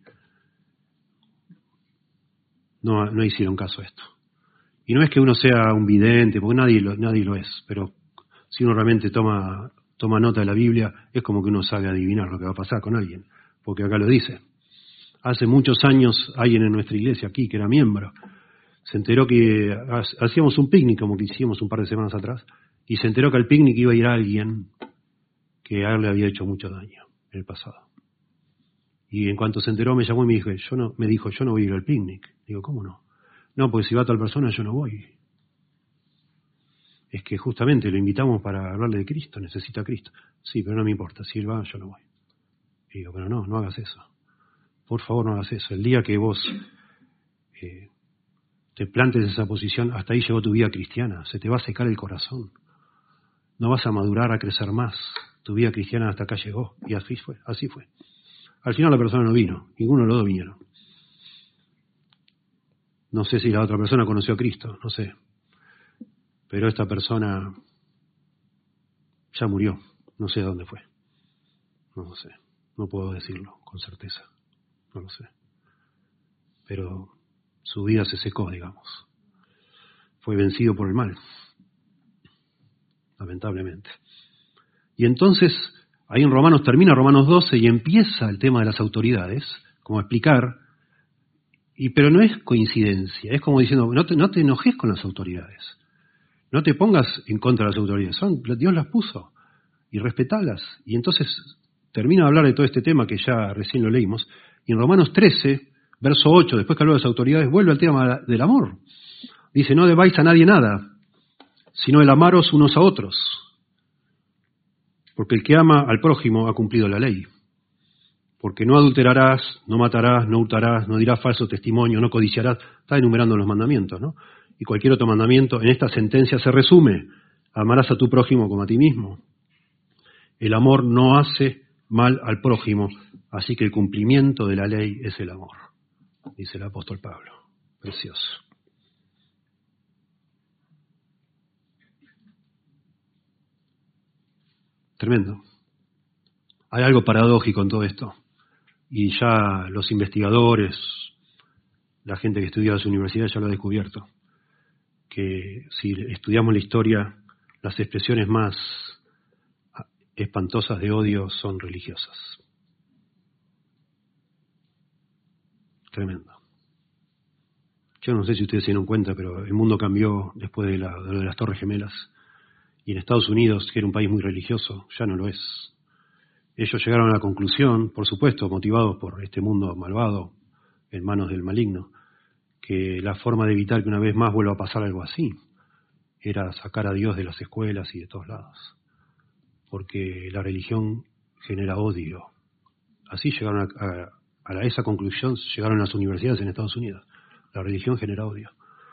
no, no hicieron caso a esto. Y no es que uno sea un vidente, porque nadie lo, nadie lo es, pero si uno realmente toma, toma nota de la Biblia, es como que uno sabe adivinar lo que va a pasar con alguien, porque acá lo dice. Hace muchos años alguien en nuestra iglesia aquí, que era miembro, se enteró que hacíamos un picnic, como que hicimos un par de semanas atrás, y se enteró que al picnic iba a ir alguien que a él le había hecho mucho daño en el pasado. Y en cuanto se enteró me llamó y me dijo, yo no, me dijo, yo no voy a ir al picnic. Digo, ¿cómo no? No, porque si va tal persona yo no voy. Es que justamente lo invitamos para hablarle de Cristo, necesita a Cristo. Sí, pero no me importa, si él va yo no voy. Y digo, pero no, no hagas eso. Por favor, no hagas eso. El día que vos eh, te plantes en esa posición, hasta ahí llegó tu vida cristiana. Se te va a secar el corazón. No vas a madurar, a crecer más. Tu vida cristiana hasta acá llegó. Y así fue, así fue. Al final la persona no vino. Ninguno de los dos vinieron. No sé si la otra persona conoció a Cristo, no sé. Pero esta persona ya murió. No sé dónde fue. No lo sé. No puedo decirlo con certeza. No lo sé. Pero su vida se secó, digamos. Fue vencido por el mal. Lamentablemente. Y entonces, ahí en Romanos termina Romanos doce y empieza el tema de las autoridades, como explicar, y pero no es coincidencia, es como diciendo, no te, no te enojes con las autoridades, no te pongas en contra de las autoridades, son, Dios las puso, y respetalas, y entonces termina de hablar de todo este tema que ya recién lo leímos, y en Romanos trece, verso ocho, después que habló de las autoridades, vuelve al tema del amor. Dice, no debáis a nadie nada, sino el amaros unos a otros, porque el que ama al prójimo ha cumplido la ley. Porque no adulterarás, no matarás, no hurtarás, no dirás falso testimonio, no codiciarás. Está enumerando los mandamientos, ¿no? Y cualquier otro mandamiento en esta sentencia se resume: amarás a tu prójimo como a ti mismo. El amor no hace mal al prójimo, así que el cumplimiento de la ley es el amor, dice el apóstol Pablo. Precioso. Tremendo. Hay algo paradójico en todo esto. Y ya los investigadores, la gente que estudia en las universidades ya lo ha descubierto. Que si estudiamos la historia, las expresiones más espantosas de odio son religiosas. Tremendo. Yo no sé si ustedes se dieron cuenta, pero el mundo cambió después de, la, de lo de las Torres Gemelas. Y en Estados Unidos, que era un país muy religioso, ya no lo es. Ellos llegaron a la conclusión, por supuesto, motivados por este mundo malvado, en manos del maligno, que la forma de evitar que una vez más vuelva a pasar algo así era sacar a Dios de las escuelas y de todos lados. Porque la religión genera odio. Así llegaron a, a, a esa conclusión, llegaron a las universidades en Estados Unidos. La religión genera odio.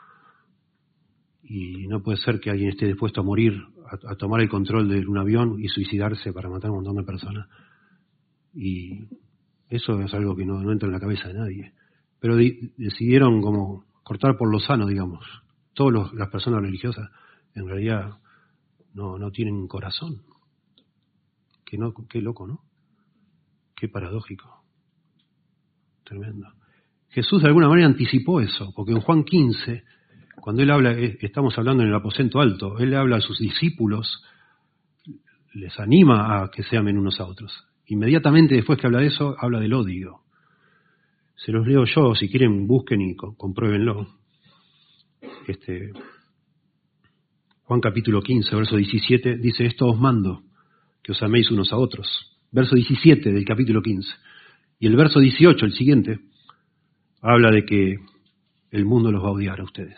Y no puede ser que alguien esté dispuesto a morir, a, a tomar el control de un avión y suicidarse para matar a un montón de personas. Y eso es algo que no, no entra en la cabeza de nadie. Pero di, decidieron como cortar por lo sano, digamos. Todas las personas religiosas en realidad no, no tienen corazón. Qué, no, qué loco, ¿no? Qué paradójico. Tremendo. Jesús de alguna manera anticipó eso, porque en Juan quince... Cuando él habla, estamos hablando en el aposento alto, él le habla a sus discípulos, les anima a que se amen unos a otros. Inmediatamente después que habla de eso, habla del odio. Se los leo yo, si quieren busquen y compruébenlo. Este, Juan capítulo quince, verso diecisiete, dice, esto os mando, que os améis unos a otros. Verso diecisiete del capítulo quince. Y el verso dieciocho, el siguiente, habla de que el mundo los va a odiar a ustedes.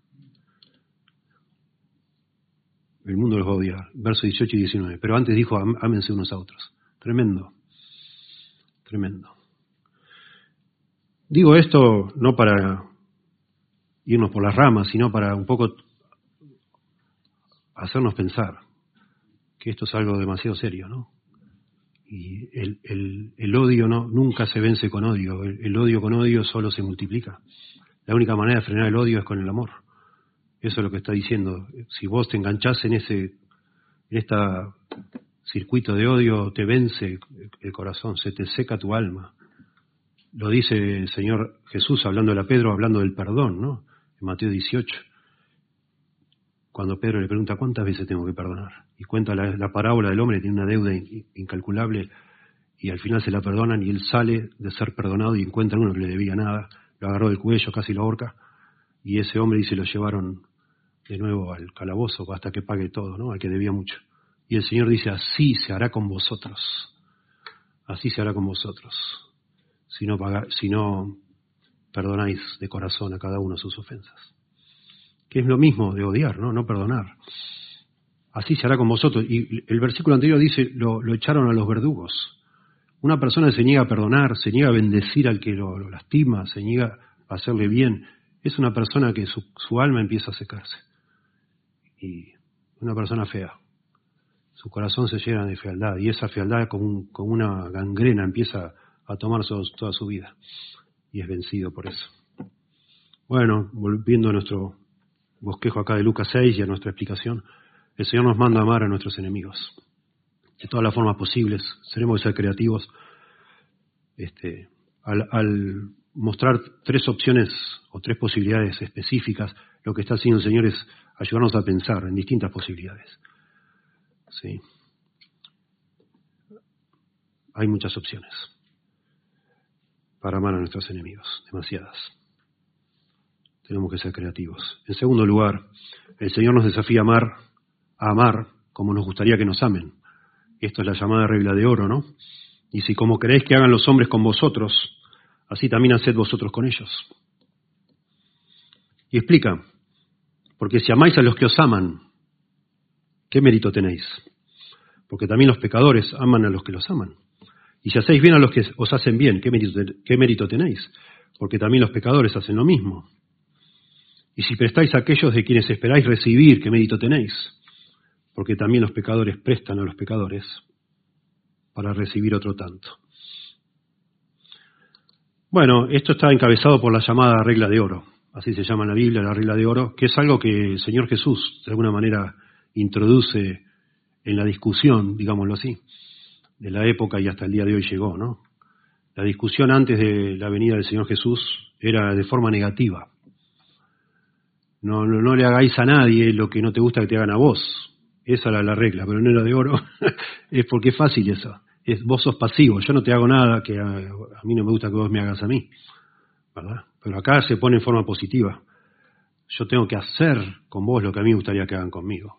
El mundo los va a odiar. Versos dieciocho y diecinueve. Pero antes dijo, ámense unos a otros. Tremendo. Tremendo. Digo esto no para irnos por las ramas, sino para un poco hacernos pensar que esto es algo demasiado serio, ¿no? Y el, el, el odio no nunca se vence con odio. El, el odio con odio solo se multiplica. La única manera de frenar el odio es con el amor. Eso es lo que está diciendo. Si vos te enganchás en ese, en este circuito de odio, te vence el corazón, se te seca tu alma. Lo dice el Señor Jesús hablando a Pedro, hablando del perdón, ¿no? En Mateo dieciocho. Cuando Pedro le pregunta, ¿cuántas veces tengo que perdonar? Y cuenta la, la parábola del hombre que tiene una deuda incalculable y al final se la perdonan y él sale de ser perdonado y encuentra uno que le debía nada. Lo agarró del cuello, casi lo ahorca, y ese hombre dice, lo llevaron de nuevo al calabozo hasta que pague todo, ¿no? Al que debía mucho. Y el Señor dice, así se hará con vosotros, así se hará con vosotros, si no, paga, si no perdonáis de corazón a cada uno sus ofensas. Que es lo mismo de odiar, ¿no? No perdonar. Así se hará con vosotros. Y el versículo anterior dice, lo, lo echaron a los verdugos. Una persona se niega a perdonar, se niega a bendecir al que lo, lo lastima, se niega a hacerle bien. Es una persona que su, su alma empieza a secarse. Y una persona fea. Su corazón se llena de fealdad. Y esa fealdad como, como una gangrena empieza a tomar su, toda su vida. Y es vencido por eso. Bueno, volviendo a nuestro bosquejo acá de Lucas seis y a nuestra explicación, el Señor nos manda a amar a nuestros enemigos. De todas las formas posibles, tenemos que ser creativos. Este, al, al mostrar tres opciones o tres posibilidades específicas, lo que está haciendo el Señor es ayudarnos a pensar en distintas posibilidades. Sí. Hay muchas opciones para amar a nuestros enemigos, demasiadas. Tenemos que ser creativos. En segundo lugar, el Señor nos desafía a amar, a amar como nos gustaría que nos amen. Esto es la llamada regla de oro, ¿no? Y si como queréis que hagan los hombres con vosotros, así también haced vosotros con ellos. Y explica, porque si amáis a los que os aman, ¿qué mérito tenéis? Porque también los pecadores aman a los que los aman. Y si hacéis bien a los que os hacen bien, ¿qué mérito, qué mérito tenéis? Porque también los pecadores hacen lo mismo. Y si prestáis a aquellos de quienes esperáis recibir, ¿qué mérito tenéis? Porque también los pecadores prestan a los pecadores para recibir otro tanto. Bueno, esto está encabezado por la llamada regla de oro. Así se llama en la Biblia, la regla de oro, que es algo que el Señor Jesús, de alguna manera, introduce en la discusión, digámoslo así, de la época y hasta el día de hoy llegó, ¿no? La discusión antes de la venida del Señor Jesús era de forma negativa. No, no, no le hagáis a nadie lo que no te gusta que te hagan a vos. Esa era la regla, pero no era de oro. Es porque es fácil eso. Es, vos sos pasivo, yo no te hago nada que a, a mí no me gusta que vos me hagas a mí, ¿verdad? Pero acá se pone en forma positiva. Yo tengo que hacer con vos lo que a mí me gustaría que hagan conmigo.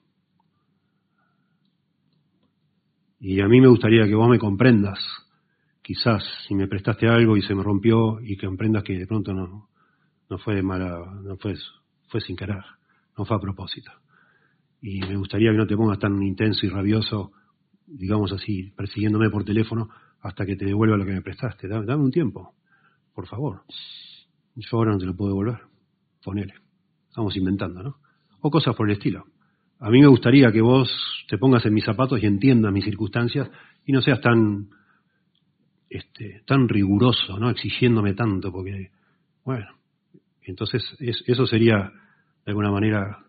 Y a mí me gustaría que vos me comprendas. Quizás si me prestaste algo y se me rompió y que comprendas que de pronto no, no fue de mala, no fue, fue sin querer, no fue a propósito. Y me gustaría que no te pongas tan intenso y rabioso, digamos así, persiguiéndome por teléfono hasta que te devuelva lo que me prestaste. Dame, dame un tiempo, por favor. Yo ahora no te lo puedo devolver. Ponele. Estamos inventando, ¿no? O cosas por el estilo. A mí me gustaría que vos te pongas en mis zapatos y entiendas mis circunstancias y no seas tan, este, tan riguroso, ¿no? Exigiéndome tanto, porque, bueno, entonces es, eso sería, de alguna manera,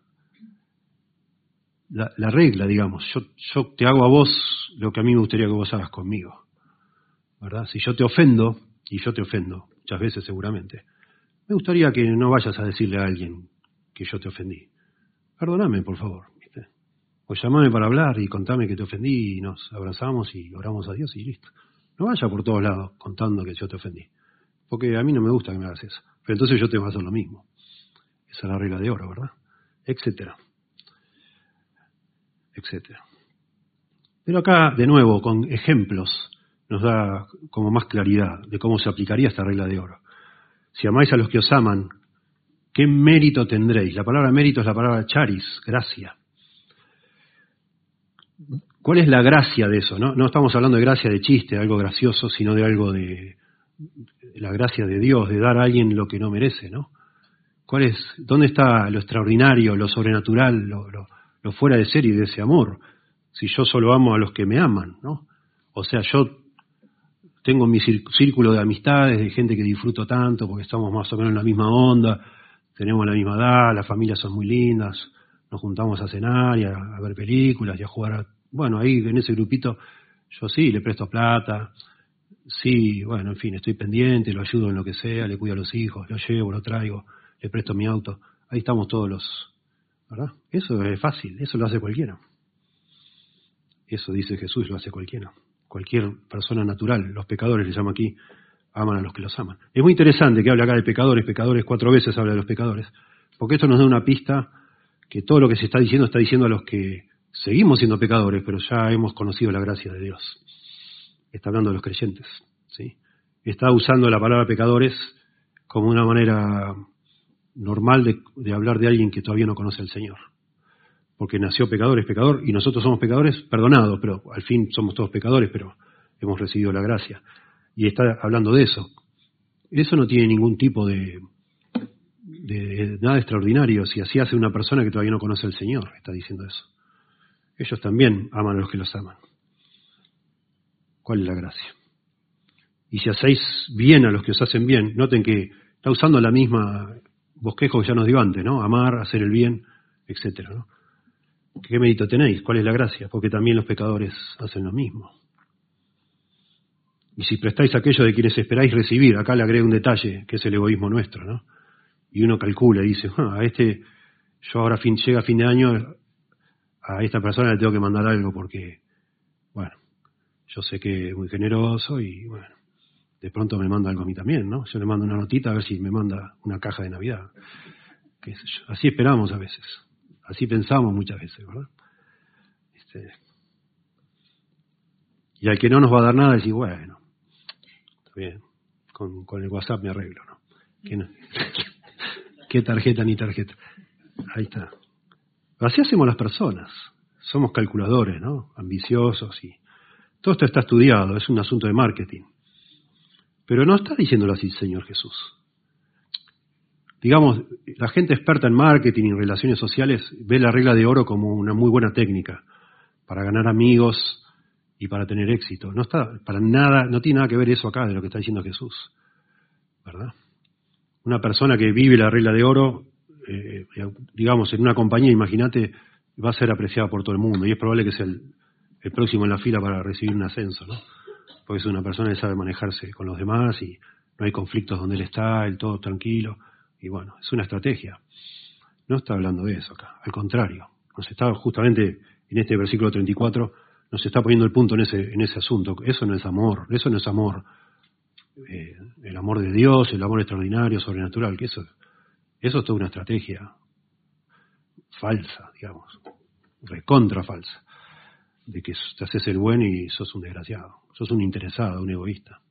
la, la regla, digamos. Yo, yo te hago a vos lo que a mí me gustaría que vos hagas conmigo, ¿verdad? Si yo te ofendo, y yo te ofendo, muchas veces seguramente, me gustaría que no vayas a decirle a alguien que yo te ofendí. Perdóname, por favor. ¿Viste? O llamame para hablar y contame que te ofendí y nos abrazamos y oramos a Dios y listo. No vaya por todos lados contando que yo te ofendí. Porque a mí no me gusta que me hagas eso. Pero entonces yo te voy a hacer lo mismo. Esa es la regla de oro, ¿verdad? Etcétera. Etcétera. Pero acá, de nuevo, con ejemplos, nos da como más claridad de cómo se aplicaría esta regla de oro. Si amáis a los que os aman, ¿qué mérito tendréis? La palabra mérito es la palabra charis, gracia. ¿Cuál es la gracia de eso? No, no estamos hablando de gracia de chiste, de algo gracioso, sino de algo de, de la gracia de Dios, de dar a alguien lo que no merece, ¿no? ¿Cuál es? ¿Dónde está lo extraordinario, lo sobrenatural, lo, lo, lo fuera de serie de ese amor? Si yo solo amo a los que me aman, ¿no? O sea, yo tengo mi círculo de amistades, de gente que disfruto tanto, porque estamos más o menos en la misma onda, tenemos la misma edad, las familias son muy lindas, nos juntamos a cenar y a, a ver películas y a jugar a... Bueno, ahí en ese grupito yo sí, le presto plata, sí, bueno, en fin, estoy pendiente, lo ayudo en lo que sea, le cuido a los hijos, lo llevo, lo traigo, le presto mi auto. Ahí estamos todos los... ¿verdad? Eso es fácil, eso lo hace cualquiera. Eso dice Jesús, lo hace cualquiera. Cualquier persona natural, los pecadores, les llama aquí, aman a los que los aman. Es muy interesante que habla acá de pecadores, pecadores, cuatro veces habla de los pecadores, porque esto nos da una pista que todo lo que se está diciendo está diciendo a los que seguimos siendo pecadores, pero ya hemos conocido la gracia de Dios. Está hablando de los creyentes, ¿sí? Está usando la palabra pecadores como una manera normal de, de hablar de alguien que todavía no conoce al Señor. Porque nació pecador, es pecador, y nosotros somos pecadores perdonados, pero al fin somos todos pecadores, pero hemos recibido la gracia. Y está hablando de eso. Eso no tiene ningún tipo de, de, de nada extraordinario, si así hace una persona que todavía no conoce al Señor, está diciendo eso. Ellos también aman a los que los aman. ¿Cuál es la gracia? Y si hacéis bien a los que os hacen bien, noten que está usando la misma bosquejo que ya nos dio antes, ¿no? Amar, hacer el bien, etcétera, ¿no? ¿Qué mérito tenéis? ¿Cuál es la gracia? Porque también los pecadores hacen lo mismo. Y si prestáis a aquello de quienes esperáis recibir, acá le agrego un detalle, que es el egoísmo nuestro, ¿no? Y uno calcula y dice, ah, a este, yo ahora fin, llega fin de año, a esta persona le tengo que mandar algo porque, bueno, yo sé que es muy generoso y, bueno, de pronto me manda algo a mí también, ¿no? Yo le mando una notita a ver si me manda una caja de Navidad. ¿Qué sé yo? Así esperamos a veces. Así pensamos muchas veces, ¿verdad? Este, Y al que no nos va a dar nada, decir, bueno, está bien, con, con el WhatsApp me arreglo, ¿no? ¿Qué, no? ¿Qué tarjeta ni tarjeta? Ahí está. Así hacemos las personas. Somos calculadores, ¿no? Ambiciosos y todo esto está estudiado, es un asunto de marketing. Pero no está diciéndolo así el Señor Jesús. Digamos, la gente experta en marketing y en relaciones sociales ve la regla de oro como una muy buena técnica para ganar amigos y para tener éxito. No está para nada, no tiene nada que ver eso acá de lo que está diciendo Jesús, ¿verdad? Una persona que vive la regla de oro, eh, digamos, en una compañía, imagínate, va a ser apreciada por todo el mundo y es probable que sea el, el próximo en la fila para recibir un ascenso, ¿no? Porque es una persona que sabe manejarse con los demás y no hay conflictos donde él está, él todo tranquilo. Y bueno, es una estrategia. No está hablando de eso acá, al contrario. Nos está justamente en este versículo treinta y cuatro, nos está poniendo el punto en ese, en ese asunto. Eso no es amor, eso no es amor. Eh, el amor de Dios, el amor extraordinario, sobrenatural, que eso, eso es toda una estrategia falsa, digamos, recontra falsa, de que te haces el buen y sos un desgraciado, sos un interesado, un egoísta.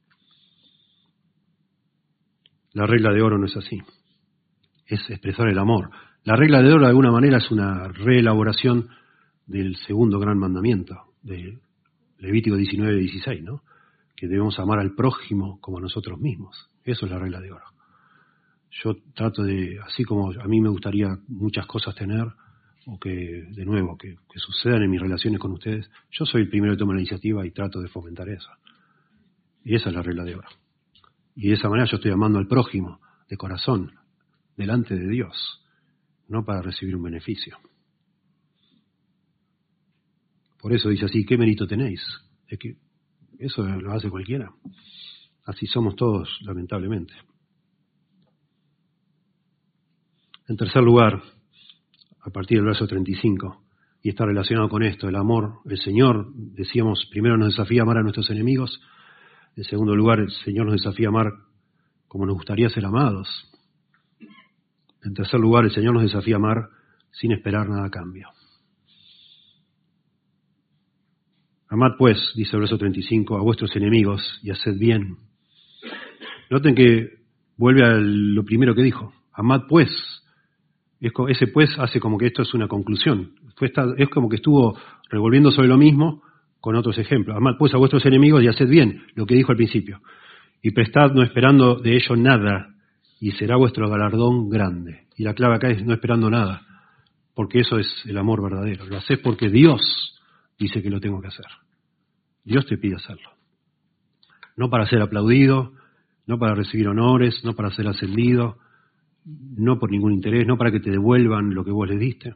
La regla de oro no es así. Es expresar el amor. La regla de oro de alguna manera es una reelaboración del segundo gran mandamiento, de Levítico diecinueve dieciséis, ¿no? Que debemos amar al prójimo como a nosotros mismos. Eso es la regla de oro. Yo trato de, así como a mí me gustaría muchas cosas tener, o que, de nuevo, que, que sucedan en mis relaciones con ustedes, yo soy el primero que toma la iniciativa y trato de fomentar eso. Y esa es la regla de oro. Y de esa manera yo estoy amando al prójimo, de corazón, delante de Dios, no para recibir un beneficio. Por eso dice así, ¿qué mérito tenéis? Es que eso lo hace cualquiera. Así somos todos, lamentablemente. En tercer lugar, a partir del verso treinta y cinco, y está relacionado con esto, el amor, el Señor, decíamos, primero nos desafía a amar a nuestros enemigos, en segundo lugar, el Señor nos desafía a amar como nos gustaría ser amados. En tercer lugar, el Señor nos desafía a amar sin esperar nada a cambio. Amad pues, dice el verso treinta y cinco, a vuestros enemigos y haced bien. Noten que vuelve a lo primero que dijo. Amad pues. Ese pues hace como que esto es una conclusión. Es como que estuvo revolviendo sobre lo mismo con otros ejemplos. Amad pues a vuestros enemigos y haced bien, lo que dijo al principio. Y prestad no esperando de ello nada, y será vuestro galardón grande. Y la clave acá es no esperando nada, porque eso es el amor verdadero. Lo haces porque Dios dice que lo tengo que hacer. Dios te pide hacerlo. No para ser aplaudido, no para recibir honores, no para ser ascendido, no por ningún interés, no para que te devuelvan lo que vos les diste.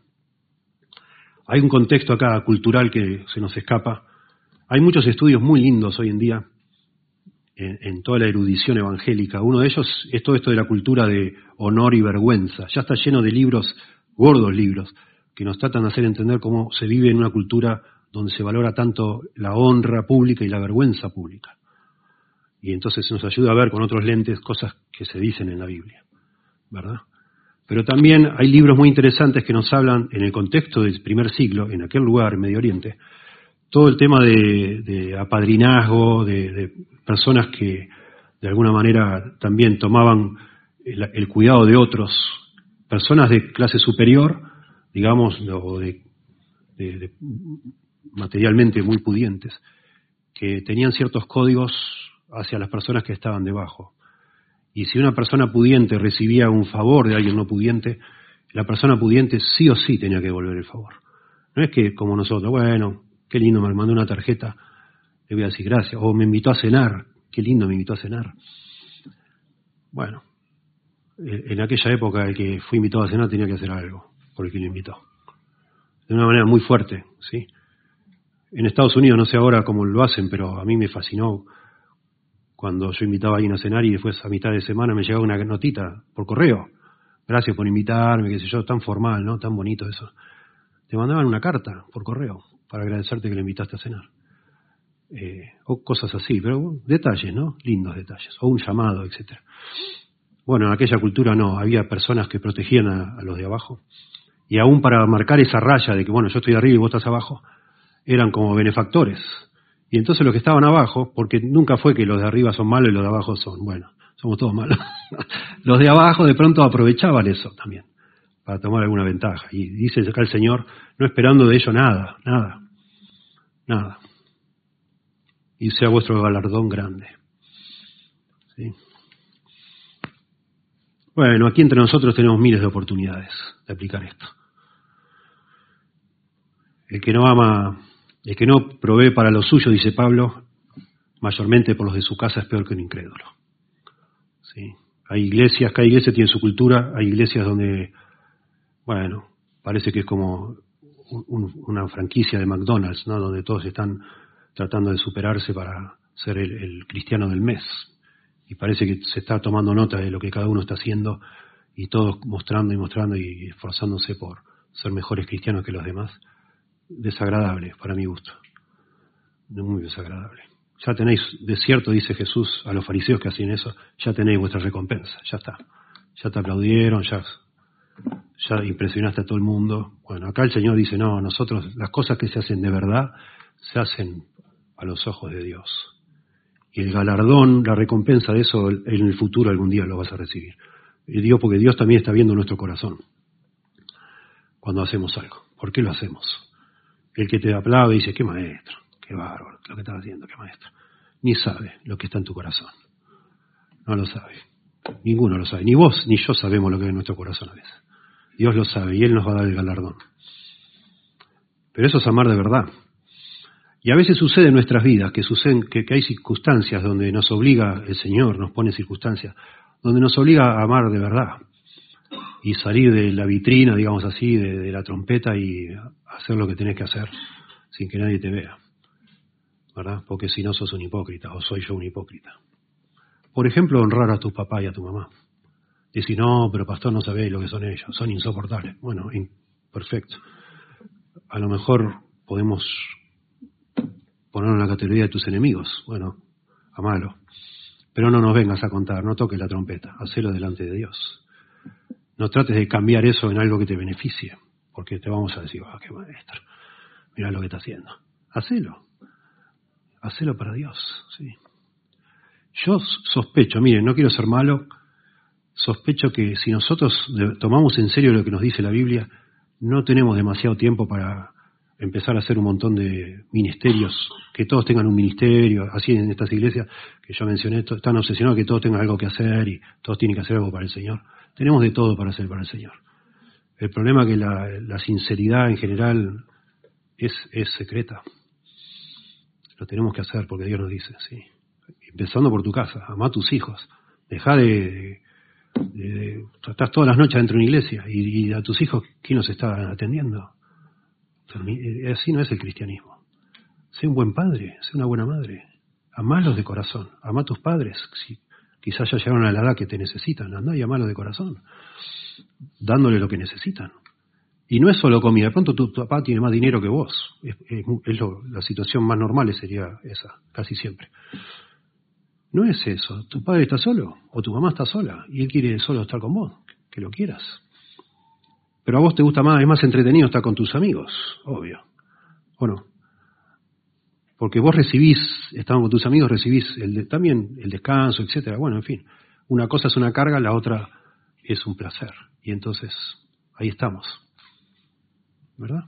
Hay un contexto acá cultural que se nos escapa. Hay muchos estudios muy lindos hoy en día en, en toda la erudición evangélica. Uno de ellos es todo esto de la cultura de honor y vergüenza. Ya está lleno de libros, gordos libros, que nos tratan de hacer entender cómo se vive en una cultura donde se valora tanto la honra pública y la vergüenza pública. Y entonces nos ayuda a ver con otros lentes cosas que se dicen en la Biblia, ¿verdad? Pero también hay libros muy interesantes que nos hablan, en el contexto del primer siglo, en aquel lugar, en Medio Oriente, todo el tema de, de apadrinazgo, de, de personas que de alguna manera también tomaban el, el cuidado de otros, personas de clase superior, digamos, o de, de, de materialmente muy pudientes, que tenían ciertos códigos hacia las personas que estaban debajo. Y si una persona pudiente recibía un favor de alguien no pudiente, la persona pudiente sí o sí tenía que devolver el favor. No es que como nosotros, bueno, qué lindo, me mandó una tarjeta, le voy a decir gracias, o me invitó a cenar, qué lindo me invitó a cenar. Bueno, en aquella época el que fue invitado a cenar tenía que hacer algo por el que lo invitó. De una manera muy fuerte, ¿sí? En Estados Unidos, no sé ahora cómo lo hacen, pero a mí me fascinó cuando yo invitaba a alguien a cenar y después a mitad de semana me llegaba una notita por correo. Gracias por invitarme, qué sé yo, tan formal, ¿no? Tan bonito eso. Te mandaban una carta por correo para agradecerte que le invitaste a cenar. Eh, o cosas así, pero bueno, detalles, ¿no? Lindos detalles. O un llamado, etcétera. Bueno, en aquella cultura no, había personas que protegían a, a los de abajo. Y aún para marcar esa raya de que, bueno, yo estoy arriba y vos estás abajo, eran como benefactores. Y entonces los que estaban abajo, porque nunca fue que los de arriba son malos y los de abajo son, bueno, somos todos malos. Los de abajo de pronto aprovechaban eso también, para tomar alguna ventaja. Y dice acá el Señor, no esperando de ello nada, nada, nada. Y sea vuestro galardón grande. ¿Sí? Bueno, aquí entre nosotros tenemos miles de oportunidades de aplicar esto. El que no ama, el que no provee para lo suyo, dice Pablo, mayormente por los de su casa es peor que un incrédulo. ¿Sí? Hay iglesias, cada iglesia tiene su cultura, hay iglesias donde, bueno, parece que es como un, una franquicia de McDonald's, ¿no? Donde todos están tratando de superarse para ser el, el cristiano del mes. Y parece que se está tomando nota de lo que cada uno está haciendo y todos mostrando y mostrando y esforzándose por ser mejores cristianos que los demás. Desagradable, para mi gusto. Muy desagradable. Ya tenéis, de cierto, dice Jesús a los fariseos que hacían eso, ya tenéis vuestra recompensa, ya está. Ya te aplaudieron, ya, ya impresionaste a todo el mundo. Bueno, acá el Señor dice, no, nosotros, las cosas que se hacen de verdad, se hacen a los ojos de Dios. Y el galardón, la recompensa de eso, en el futuro algún día lo vas a recibir. Y digo porque Dios también está viendo nuestro corazón cuando hacemos algo. ¿Por qué lo hacemos? El que te aplaude dice, qué maestro, qué bárbaro, lo que estás haciendo, qué maestro. Ni sabe lo que está en tu corazón. No lo sabe. Ninguno lo sabe. Ni vos ni yo sabemos lo que hay en nuestro corazón a veces. Dios lo sabe y Él nos va a dar el galardón. Pero eso es amar de verdad. Y a veces sucede en nuestras vidas, que, suceden, que, que hay circunstancias donde nos obliga, el Señor nos pone circunstancias, donde nos obliga a amar de verdad. Y salir de la vitrina, digamos así, de, de la trompeta y hacer lo que tenés que hacer sin que nadie te vea. ¿Verdad? Porque si no sos un hipócrita, o soy yo un hipócrita. Por ejemplo, honrar a tu papá y a tu mamá. Decir, no, pero pastor, no sabés lo que son ellos, son insoportables. Bueno, in, perfecto. A lo mejor podemos poner en la categoría de tus enemigos. Bueno, amalo. Pero no nos vengas a contar, no toques la trompeta, hacelo delante de Dios. No trates de cambiar eso en algo que te beneficie, porque te vamos a decir, ah, qué maestro, mirá lo que está haciendo. Hacelo. Hacelo para Dios, sí. Yo sospecho, miren, no quiero ser malo, sospecho que si nosotros tomamos en serio lo que nos dice la Biblia, no tenemos demasiado tiempo para empezar a hacer un montón de ministerios, que todos tengan un ministerio, así en estas iglesias que yo mencioné, están obsesionados que todos tengan algo que hacer y todos tienen que hacer algo para el Señor. Tenemos de todo para hacer para el Señor. El problema es que la, la sinceridad en general es, es secreta. Lo tenemos que hacer porque Dios nos dice, sí. Empezando por tu casa, amá a tus hijos. Dejá de, de, de... Estás todas las noches dentro de una iglesia y, y a tus hijos, ¿quién los está atendiendo? Así no es el cristianismo. Sé un buen padre, sé una buena madre. Amálos de corazón, amá a tus padres. Si quizás ya llegaron a la edad que te necesitan, andá y amálos de corazón, dándole lo que necesitan. Y no es solo comida, de pronto tu, tu papá tiene más dinero que vos. Es, es, es lo, la situación más normal sería esa, casi siempre. No es eso, tu padre está solo, o tu mamá está sola, y él quiere solo estar con vos, que lo quieras. Pero a vos te gusta más, es más entretenido estar con tus amigos, obvio, ¿o no? Porque vos recibís, estando con tus amigos, recibís el de, también el descanso, etcétera. Bueno, en fin, una cosa es una carga, la otra es un placer. Y entonces, ahí estamos, ¿verdad?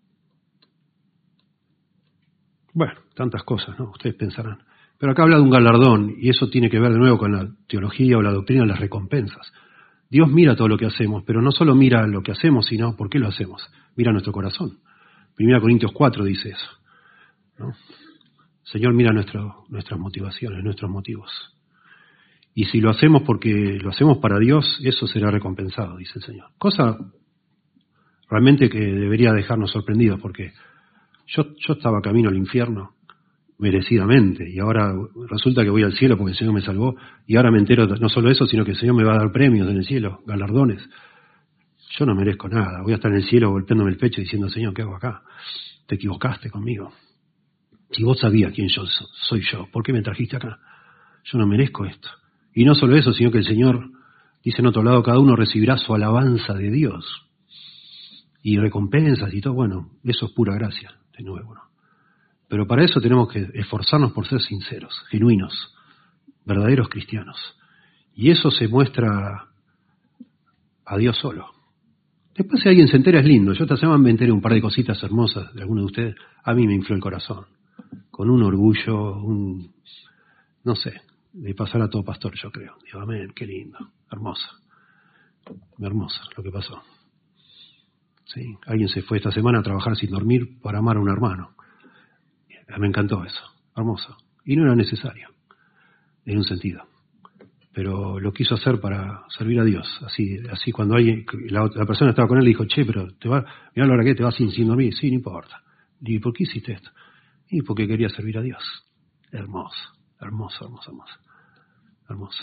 Bueno, tantas cosas, ¿no? Ustedes pensarán. Pero acá habla de un galardón, y eso tiene que ver de nuevo con la teología o la doctrina de las recompensas. Dios mira todo lo que hacemos, pero no solo mira lo que hacemos, sino por qué lo hacemos. Mira nuestro corazón. Primera Corintios cuatro dice eso, ¿no? El Señor mira nuestro, nuestras motivaciones, nuestros motivos. Y si lo hacemos porque lo hacemos para Dios, eso será recompensado, dice el Señor. Cosa realmente que debería dejarnos sorprendidos, porque yo, yo estaba camino al infierno merecidamente, y ahora resulta que voy al cielo porque el Señor me salvó, y ahora me entero no solo eso, sino que el Señor me va a dar premios en el cielo, galardones. Yo no merezco nada, voy a estar en el cielo golpeándome el pecho diciendo, Señor, ¿qué hago acá? Te equivocaste conmigo. Si vos sabías quién yo soy yo, ¿por qué me trajiste acá? Yo no merezco esto. Y no solo eso, sino que el Señor dice en otro lado, cada uno recibirá su alabanza de Dios. Y recompensas y todo, bueno, eso es pura gracia, de nuevo, ¿no? Pero para eso tenemos que esforzarnos por ser sinceros, genuinos, verdaderos cristianos. Y eso se muestra a Dios solo. Después si alguien se entera es lindo. Yo esta semana me enteré un par de cositas hermosas de alguno de ustedes. A mí me infló el corazón. Con un orgullo, un, no sé, de pasar a todo pastor, yo creo. Digo, amén, qué lindo, hermosa. Hermosa lo que pasó. Sí, alguien se fue esta semana a trabajar sin dormir para amar a un hermano. Me encantó eso, hermoso. Y no era necesario, en un sentido. Pero lo quiso hacer para servir a Dios. Así, así cuando alguien, la, la persona estaba con él, le dijo, che, pero te va, mirá la hora que te vas sin, sin dormir. Sí, no importa. Y ¿por qué hiciste esto? Y porque quería servir a Dios. Hermoso, hermoso, hermoso, hermoso. Hermoso.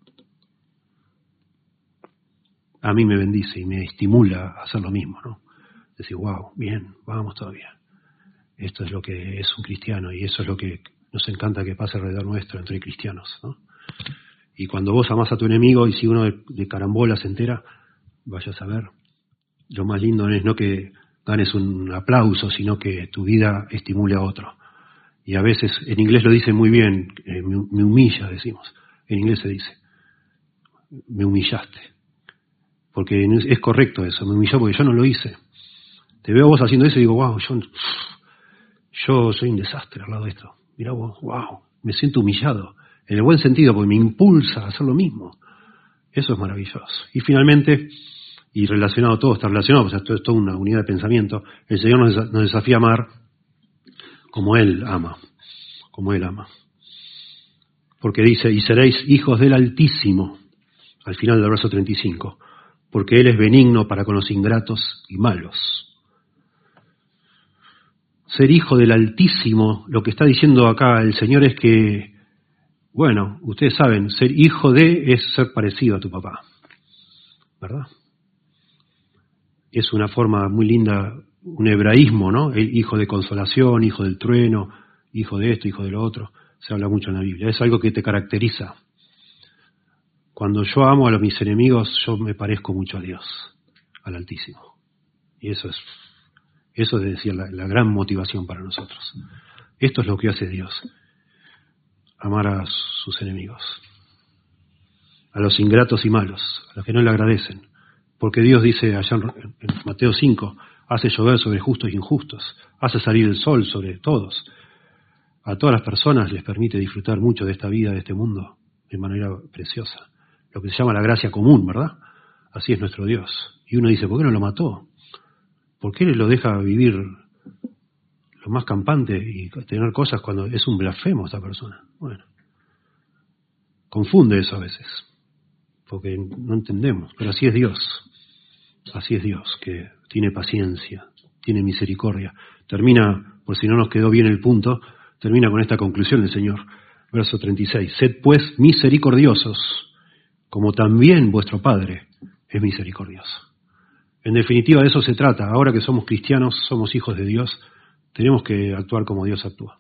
A mí me bendice y me estimula a hacer lo mismo, ¿no? Decir, wow, bien, vamos todavía. Esto es lo que es un cristiano y eso es lo que nos encanta que pase alrededor nuestro entre cristianos, ¿no? Y cuando vos amás a tu enemigo y si uno de, de carambola se entera, vaya a saber. Lo más lindo no es no que ganes un aplauso, sino que tu vida estimule a otro. Y a veces, en inglés lo dice muy bien, eh, me, me humilla, decimos. En inglés se dice, me humillaste. Porque es correcto eso, me humilló porque yo no lo hice. Te veo vos haciendo eso y digo, wow, yo, yo soy un desastre al lado de esto. Mirá vos, wow, me siento humillado. En el buen sentido, porque me impulsa a hacer lo mismo. Eso es maravilloso. Y finalmente, y relacionado, todo está relacionado, o sea, esto es toda una unidad de pensamiento, el Señor nos, nos desafía a amar como Él ama, como Él ama. Porque dice, y seréis hijos del Altísimo, al final del verso treinta y cinco, porque Él es benigno para con los ingratos y malos. Ser hijo del Altísimo, lo que está diciendo acá el Señor es que, bueno, ustedes saben, ser hijo de es ser parecido a tu papá, ¿verdad? Es una forma muy linda, un hebraísmo, ¿no? El hijo de consolación, hijo del trueno, hijo de esto, hijo de lo otro. Se habla mucho en la Biblia. Es algo que te caracteriza. Cuando yo amo a mis enemigos, yo me parezco mucho a Dios, al Altísimo. Y eso es, eso es decir, la, la gran motivación para nosotros. Esto es lo que hace Dios. Amar a sus enemigos. A los ingratos y malos, a los que no le agradecen. Porque Dios dice allá en Mateo cinco, hace llover sobre justos e injustos, hace salir el sol sobre todos. A todas las personas les permite disfrutar mucho de esta vida, de este mundo, de manera preciosa. Lo que se llama la gracia común, ¿verdad? Así es nuestro Dios. Y uno dice, ¿por qué no lo mató? ¿Por qué lo deja vivir lo más campante y tener cosas cuando es un blasfemo esta persona? Bueno, confunde eso a veces, porque no entendemos, pero así es Dios. Así es Dios, que tiene paciencia, tiene misericordia. Termina, por si no nos quedó bien el punto, termina con esta conclusión el Señor. Verso treinta y seis. Sed pues misericordiosos, como también vuestro Padre es misericordioso. En definitiva, de eso se trata. Ahora que somos cristianos, somos hijos de Dios, tenemos que actuar como Dios actúa.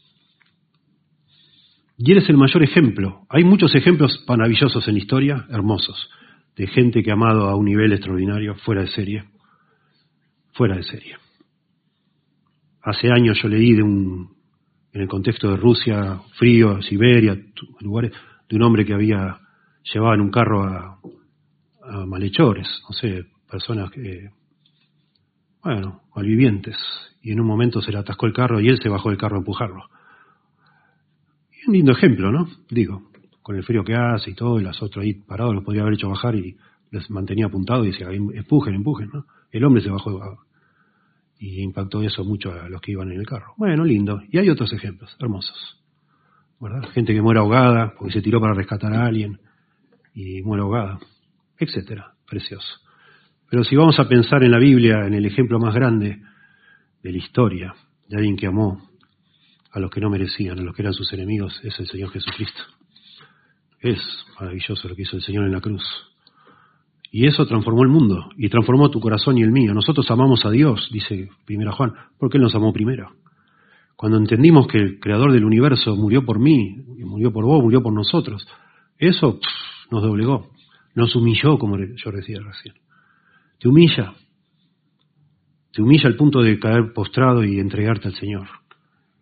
Y Él es el mayor ejemplo. Hay muchos ejemplos maravillosos en la historia, hermosos, de gente que ha amado a un nivel extraordinario, fuera de serie. Fuera de serie. Hace años yo leí de un, en el contexto de Rusia, frío, Siberia, lugares, de un hombre que había llevado en un carro a, a malhechores, no sé, personas que, bueno, malvivientes, y en un momento se le atascó el carro y él se bajó del carro a empujarlo. Y un lindo ejemplo, ¿no? Digo, con el frío que hace y todo, y los otros ahí parados los podría haber hecho bajar y les mantenía apuntados y decía, empujen, empujen, ¿no? El hombre se bajó y impactó eso mucho a los que iban en el carro. Bueno, lindo. Y hay otros ejemplos hermosos, ¿verdad? Gente que muere ahogada porque se tiró para rescatar a alguien y muere ahogada, etcétera. Precioso. Pero si vamos a pensar en la Biblia, en el ejemplo más grande de la historia, de alguien que amó a los que no merecían, a los que eran sus enemigos, es el Señor Jesucristo. Es maravilloso lo que hizo el Señor en la cruz. Y eso transformó el mundo, y transformó tu corazón y el mío. Nosotros amamos a Dios, dice primera Juan, porque Él nos amó primero. Cuando entendimos que el Creador del universo murió por mí, murió por vos, murió por nosotros, eso pff, nos doblegó, nos humilló, como yo decía recién. Te humilla, te humilla al punto de caer postrado y entregarte al Señor.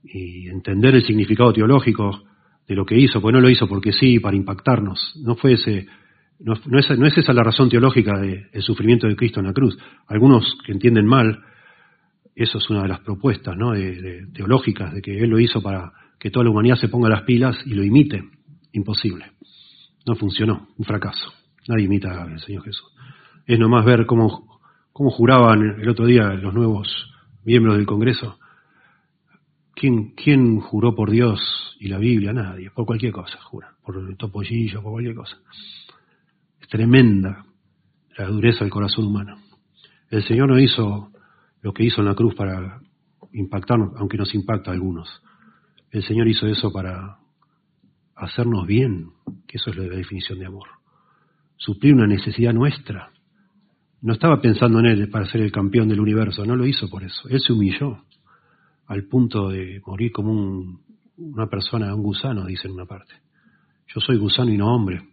y entender el significado teológico de lo que hizo, porque no lo hizo porque sí, para impactarnos. No fue ese, no, no, es, no es esa la razón teológica del de, sufrimiento de Cristo en la cruz. Algunos que entienden mal, eso es una de las propuestas, ¿no? de, de, teológicas, de que Él lo hizo para que toda la humanidad se ponga las pilas y lo imite. Imposible. No funcionó, un fracaso. Nadie imita al Señor Jesús. Es nomás ver cómo, cómo juraban el otro día los nuevos miembros del Congreso. ¿Quién, ¿Quién juró por Dios y la Biblia? Nadie, por cualquier cosa jura, por el topollillo, por cualquier cosa. Es tremenda la dureza del corazón humano. El Señor no hizo lo que hizo en la cruz para impactarnos, aunque nos impacta a algunos. El Señor hizo eso para hacernos bien, que eso es la definición de amor. Suplir una necesidad nuestra. No estaba pensando en Él para ser el campeón del universo, no lo hizo por eso. Él se humilló al punto de morir como un, una persona, un gusano, dice en una parte. Yo soy gusano y no hombre.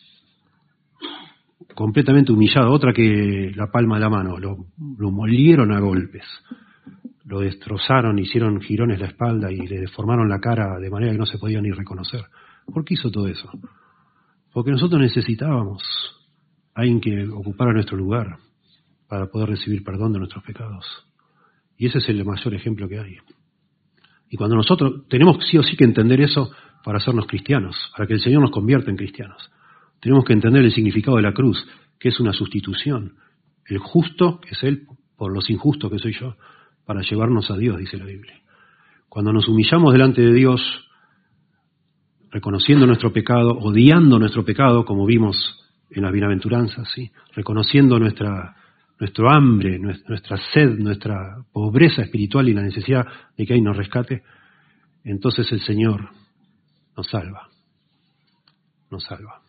Completamente humillado, otra que la palma de la mano. Lo, lo molieron a golpes, lo destrozaron, hicieron jirones la espalda y le deformaron la cara de manera que no se podía ni reconocer. ¿Por qué hizo todo eso? Porque nosotros necesitábamos a alguien que ocupara nuestro lugar para poder recibir perdón de nuestros pecados. Y ese es el mayor ejemplo que hay. Y cuando nosotros tenemos sí o sí que entender eso para hacernos cristianos, para que el Señor nos convierta en cristianos. Tenemos que entender el significado de la cruz, que es una sustitución. El justo, que es Él, por los injustos que soy yo, para llevarnos a Dios, dice la Biblia. Cuando nos humillamos delante de Dios, reconociendo nuestro pecado, odiando nuestro pecado, como vimos en las bienaventuranzas, ¿sí? Reconociendo nuestra, nuestro hambre, nuestra sed, nuestra pobreza espiritual y la necesidad de que Él nos rescate, entonces el Señor nos salva, nos salva.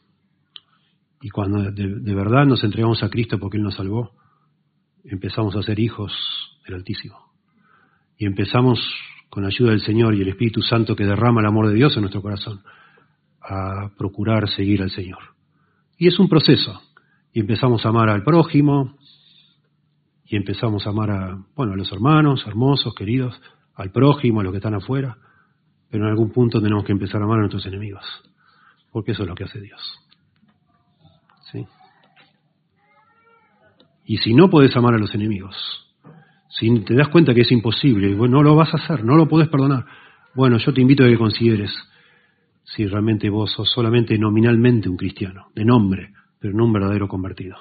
Y cuando de, de verdad nos entregamos a Cristo porque Él nos salvó, empezamos a ser hijos del Altísimo. Y empezamos, con la ayuda del Señor y el Espíritu Santo que derrama el amor de Dios en nuestro corazón, a procurar seguir al Señor. Y es un proceso. Y empezamos a amar al prójimo, y empezamos a amar a, bueno, a los hermanos, hermosos, queridos, al prójimo, a los que están afuera, pero en algún punto tenemos que empezar a amar a nuestros enemigos, porque eso es lo que hace Dios. ¿Sí? Y si no podés amar a los enemigos, si te das cuenta que es imposible, bueno, no lo vas a hacer, no lo podés perdonar, bueno, yo te invito a que consideres si realmente vos sos solamente nominalmente un cristiano, de nombre, pero no un verdadero convertido.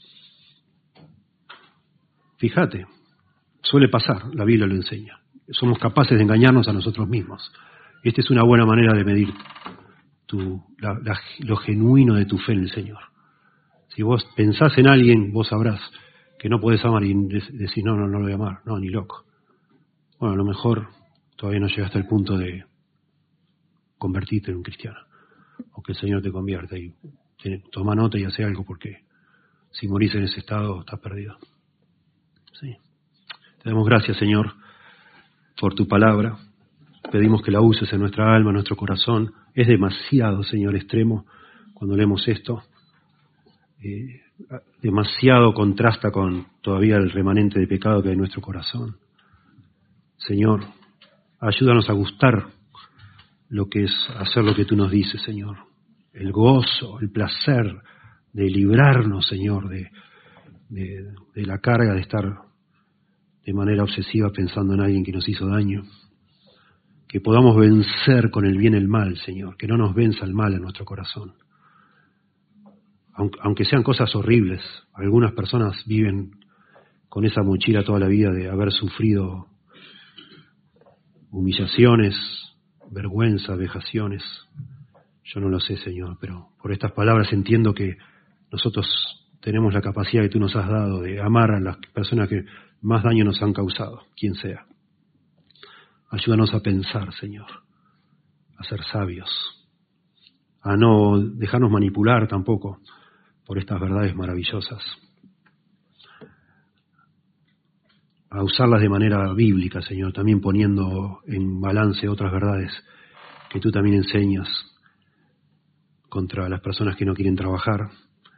Fíjate, suele pasar, la Biblia lo enseña. Somos capaces de engañarnos a nosotros mismos. Esta es una buena manera de medir tu, la, la, lo genuino de tu fe en el Señor. Si vos pensás en alguien, vos sabrás que no podés amar y decís, no, no, no lo voy a amar, no, ni loco. Bueno, a lo mejor todavía no llegaste al punto de convertirte en un cristiano, o que el Señor te convierta y toma nota y hace algo, porque si morís en ese estado estás perdido. Sí. Te damos gracias, Señor, por tu palabra. Pedimos que la uses en nuestra alma, en nuestro corazón. Es demasiado, Señor, extremo cuando leemos esto. Eh, demasiado contrasta con todavía el remanente de pecado que hay en nuestro corazón. Señor, ayúdanos a gustar lo que es hacer lo que tú nos dices, Señor. El gozo, el placer de librarnos, Señor, de, de, de la carga de estar de manera obsesiva pensando en alguien que nos hizo daño. Que podamos vencer con el bien el mal, Señor. Que no nos venza el mal en nuestro corazón. Aunque, aunque sean cosas horribles, algunas personas viven con esa mochila toda la vida de haber sufrido humillaciones, vergüenza, vejaciones. Yo no lo sé, Señor, pero por estas palabras entiendo que nosotros tenemos la capacidad que tú nos has dado de amar a las personas que más daño nos han causado, quien sea. Ayúdanos a pensar, Señor, a ser sabios, a no dejarnos manipular tampoco por estas verdades maravillosas, a usarlas de manera bíblica, Señor, también poniendo en balance otras verdades que tú también enseñas contra las personas que no quieren trabajar,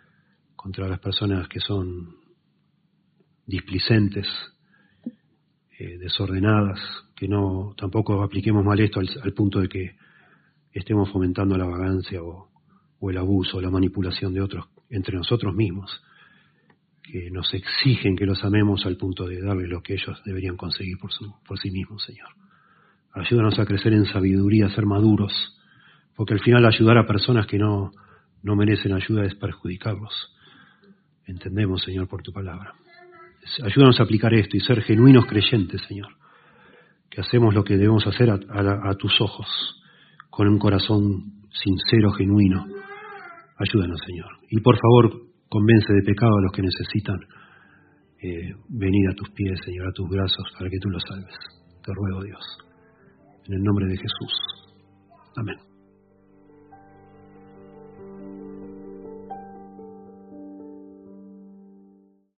contra las personas que son displicentes, eh, desordenadas, que no tampoco apliquemos mal esto al, al punto de que estemos fomentando la vagancia o, o el abuso o la manipulación de otros entre nosotros mismos, que nos exigen que los amemos al punto de darles lo que ellos deberían conseguir por, su, por sí mismos, Señor. Ayúdanos a crecer en sabiduría, a ser maduros, porque al final ayudar a personas que no, no merecen ayuda es perjudicarlos. Entendemos, Señor, por tu palabra. Ayúdanos a aplicar esto y ser genuinos creyentes, Señor, que hacemos lo que debemos hacer a, a, a tus ojos, con un corazón sincero, genuino. Ayúdanos, Señor. Y por favor, convence de pecado a los que necesitan eh, venir a tus pies, Señor, a tus brazos, para que tú los salves. Te ruego, Dios. En el nombre de Jesús. Amén.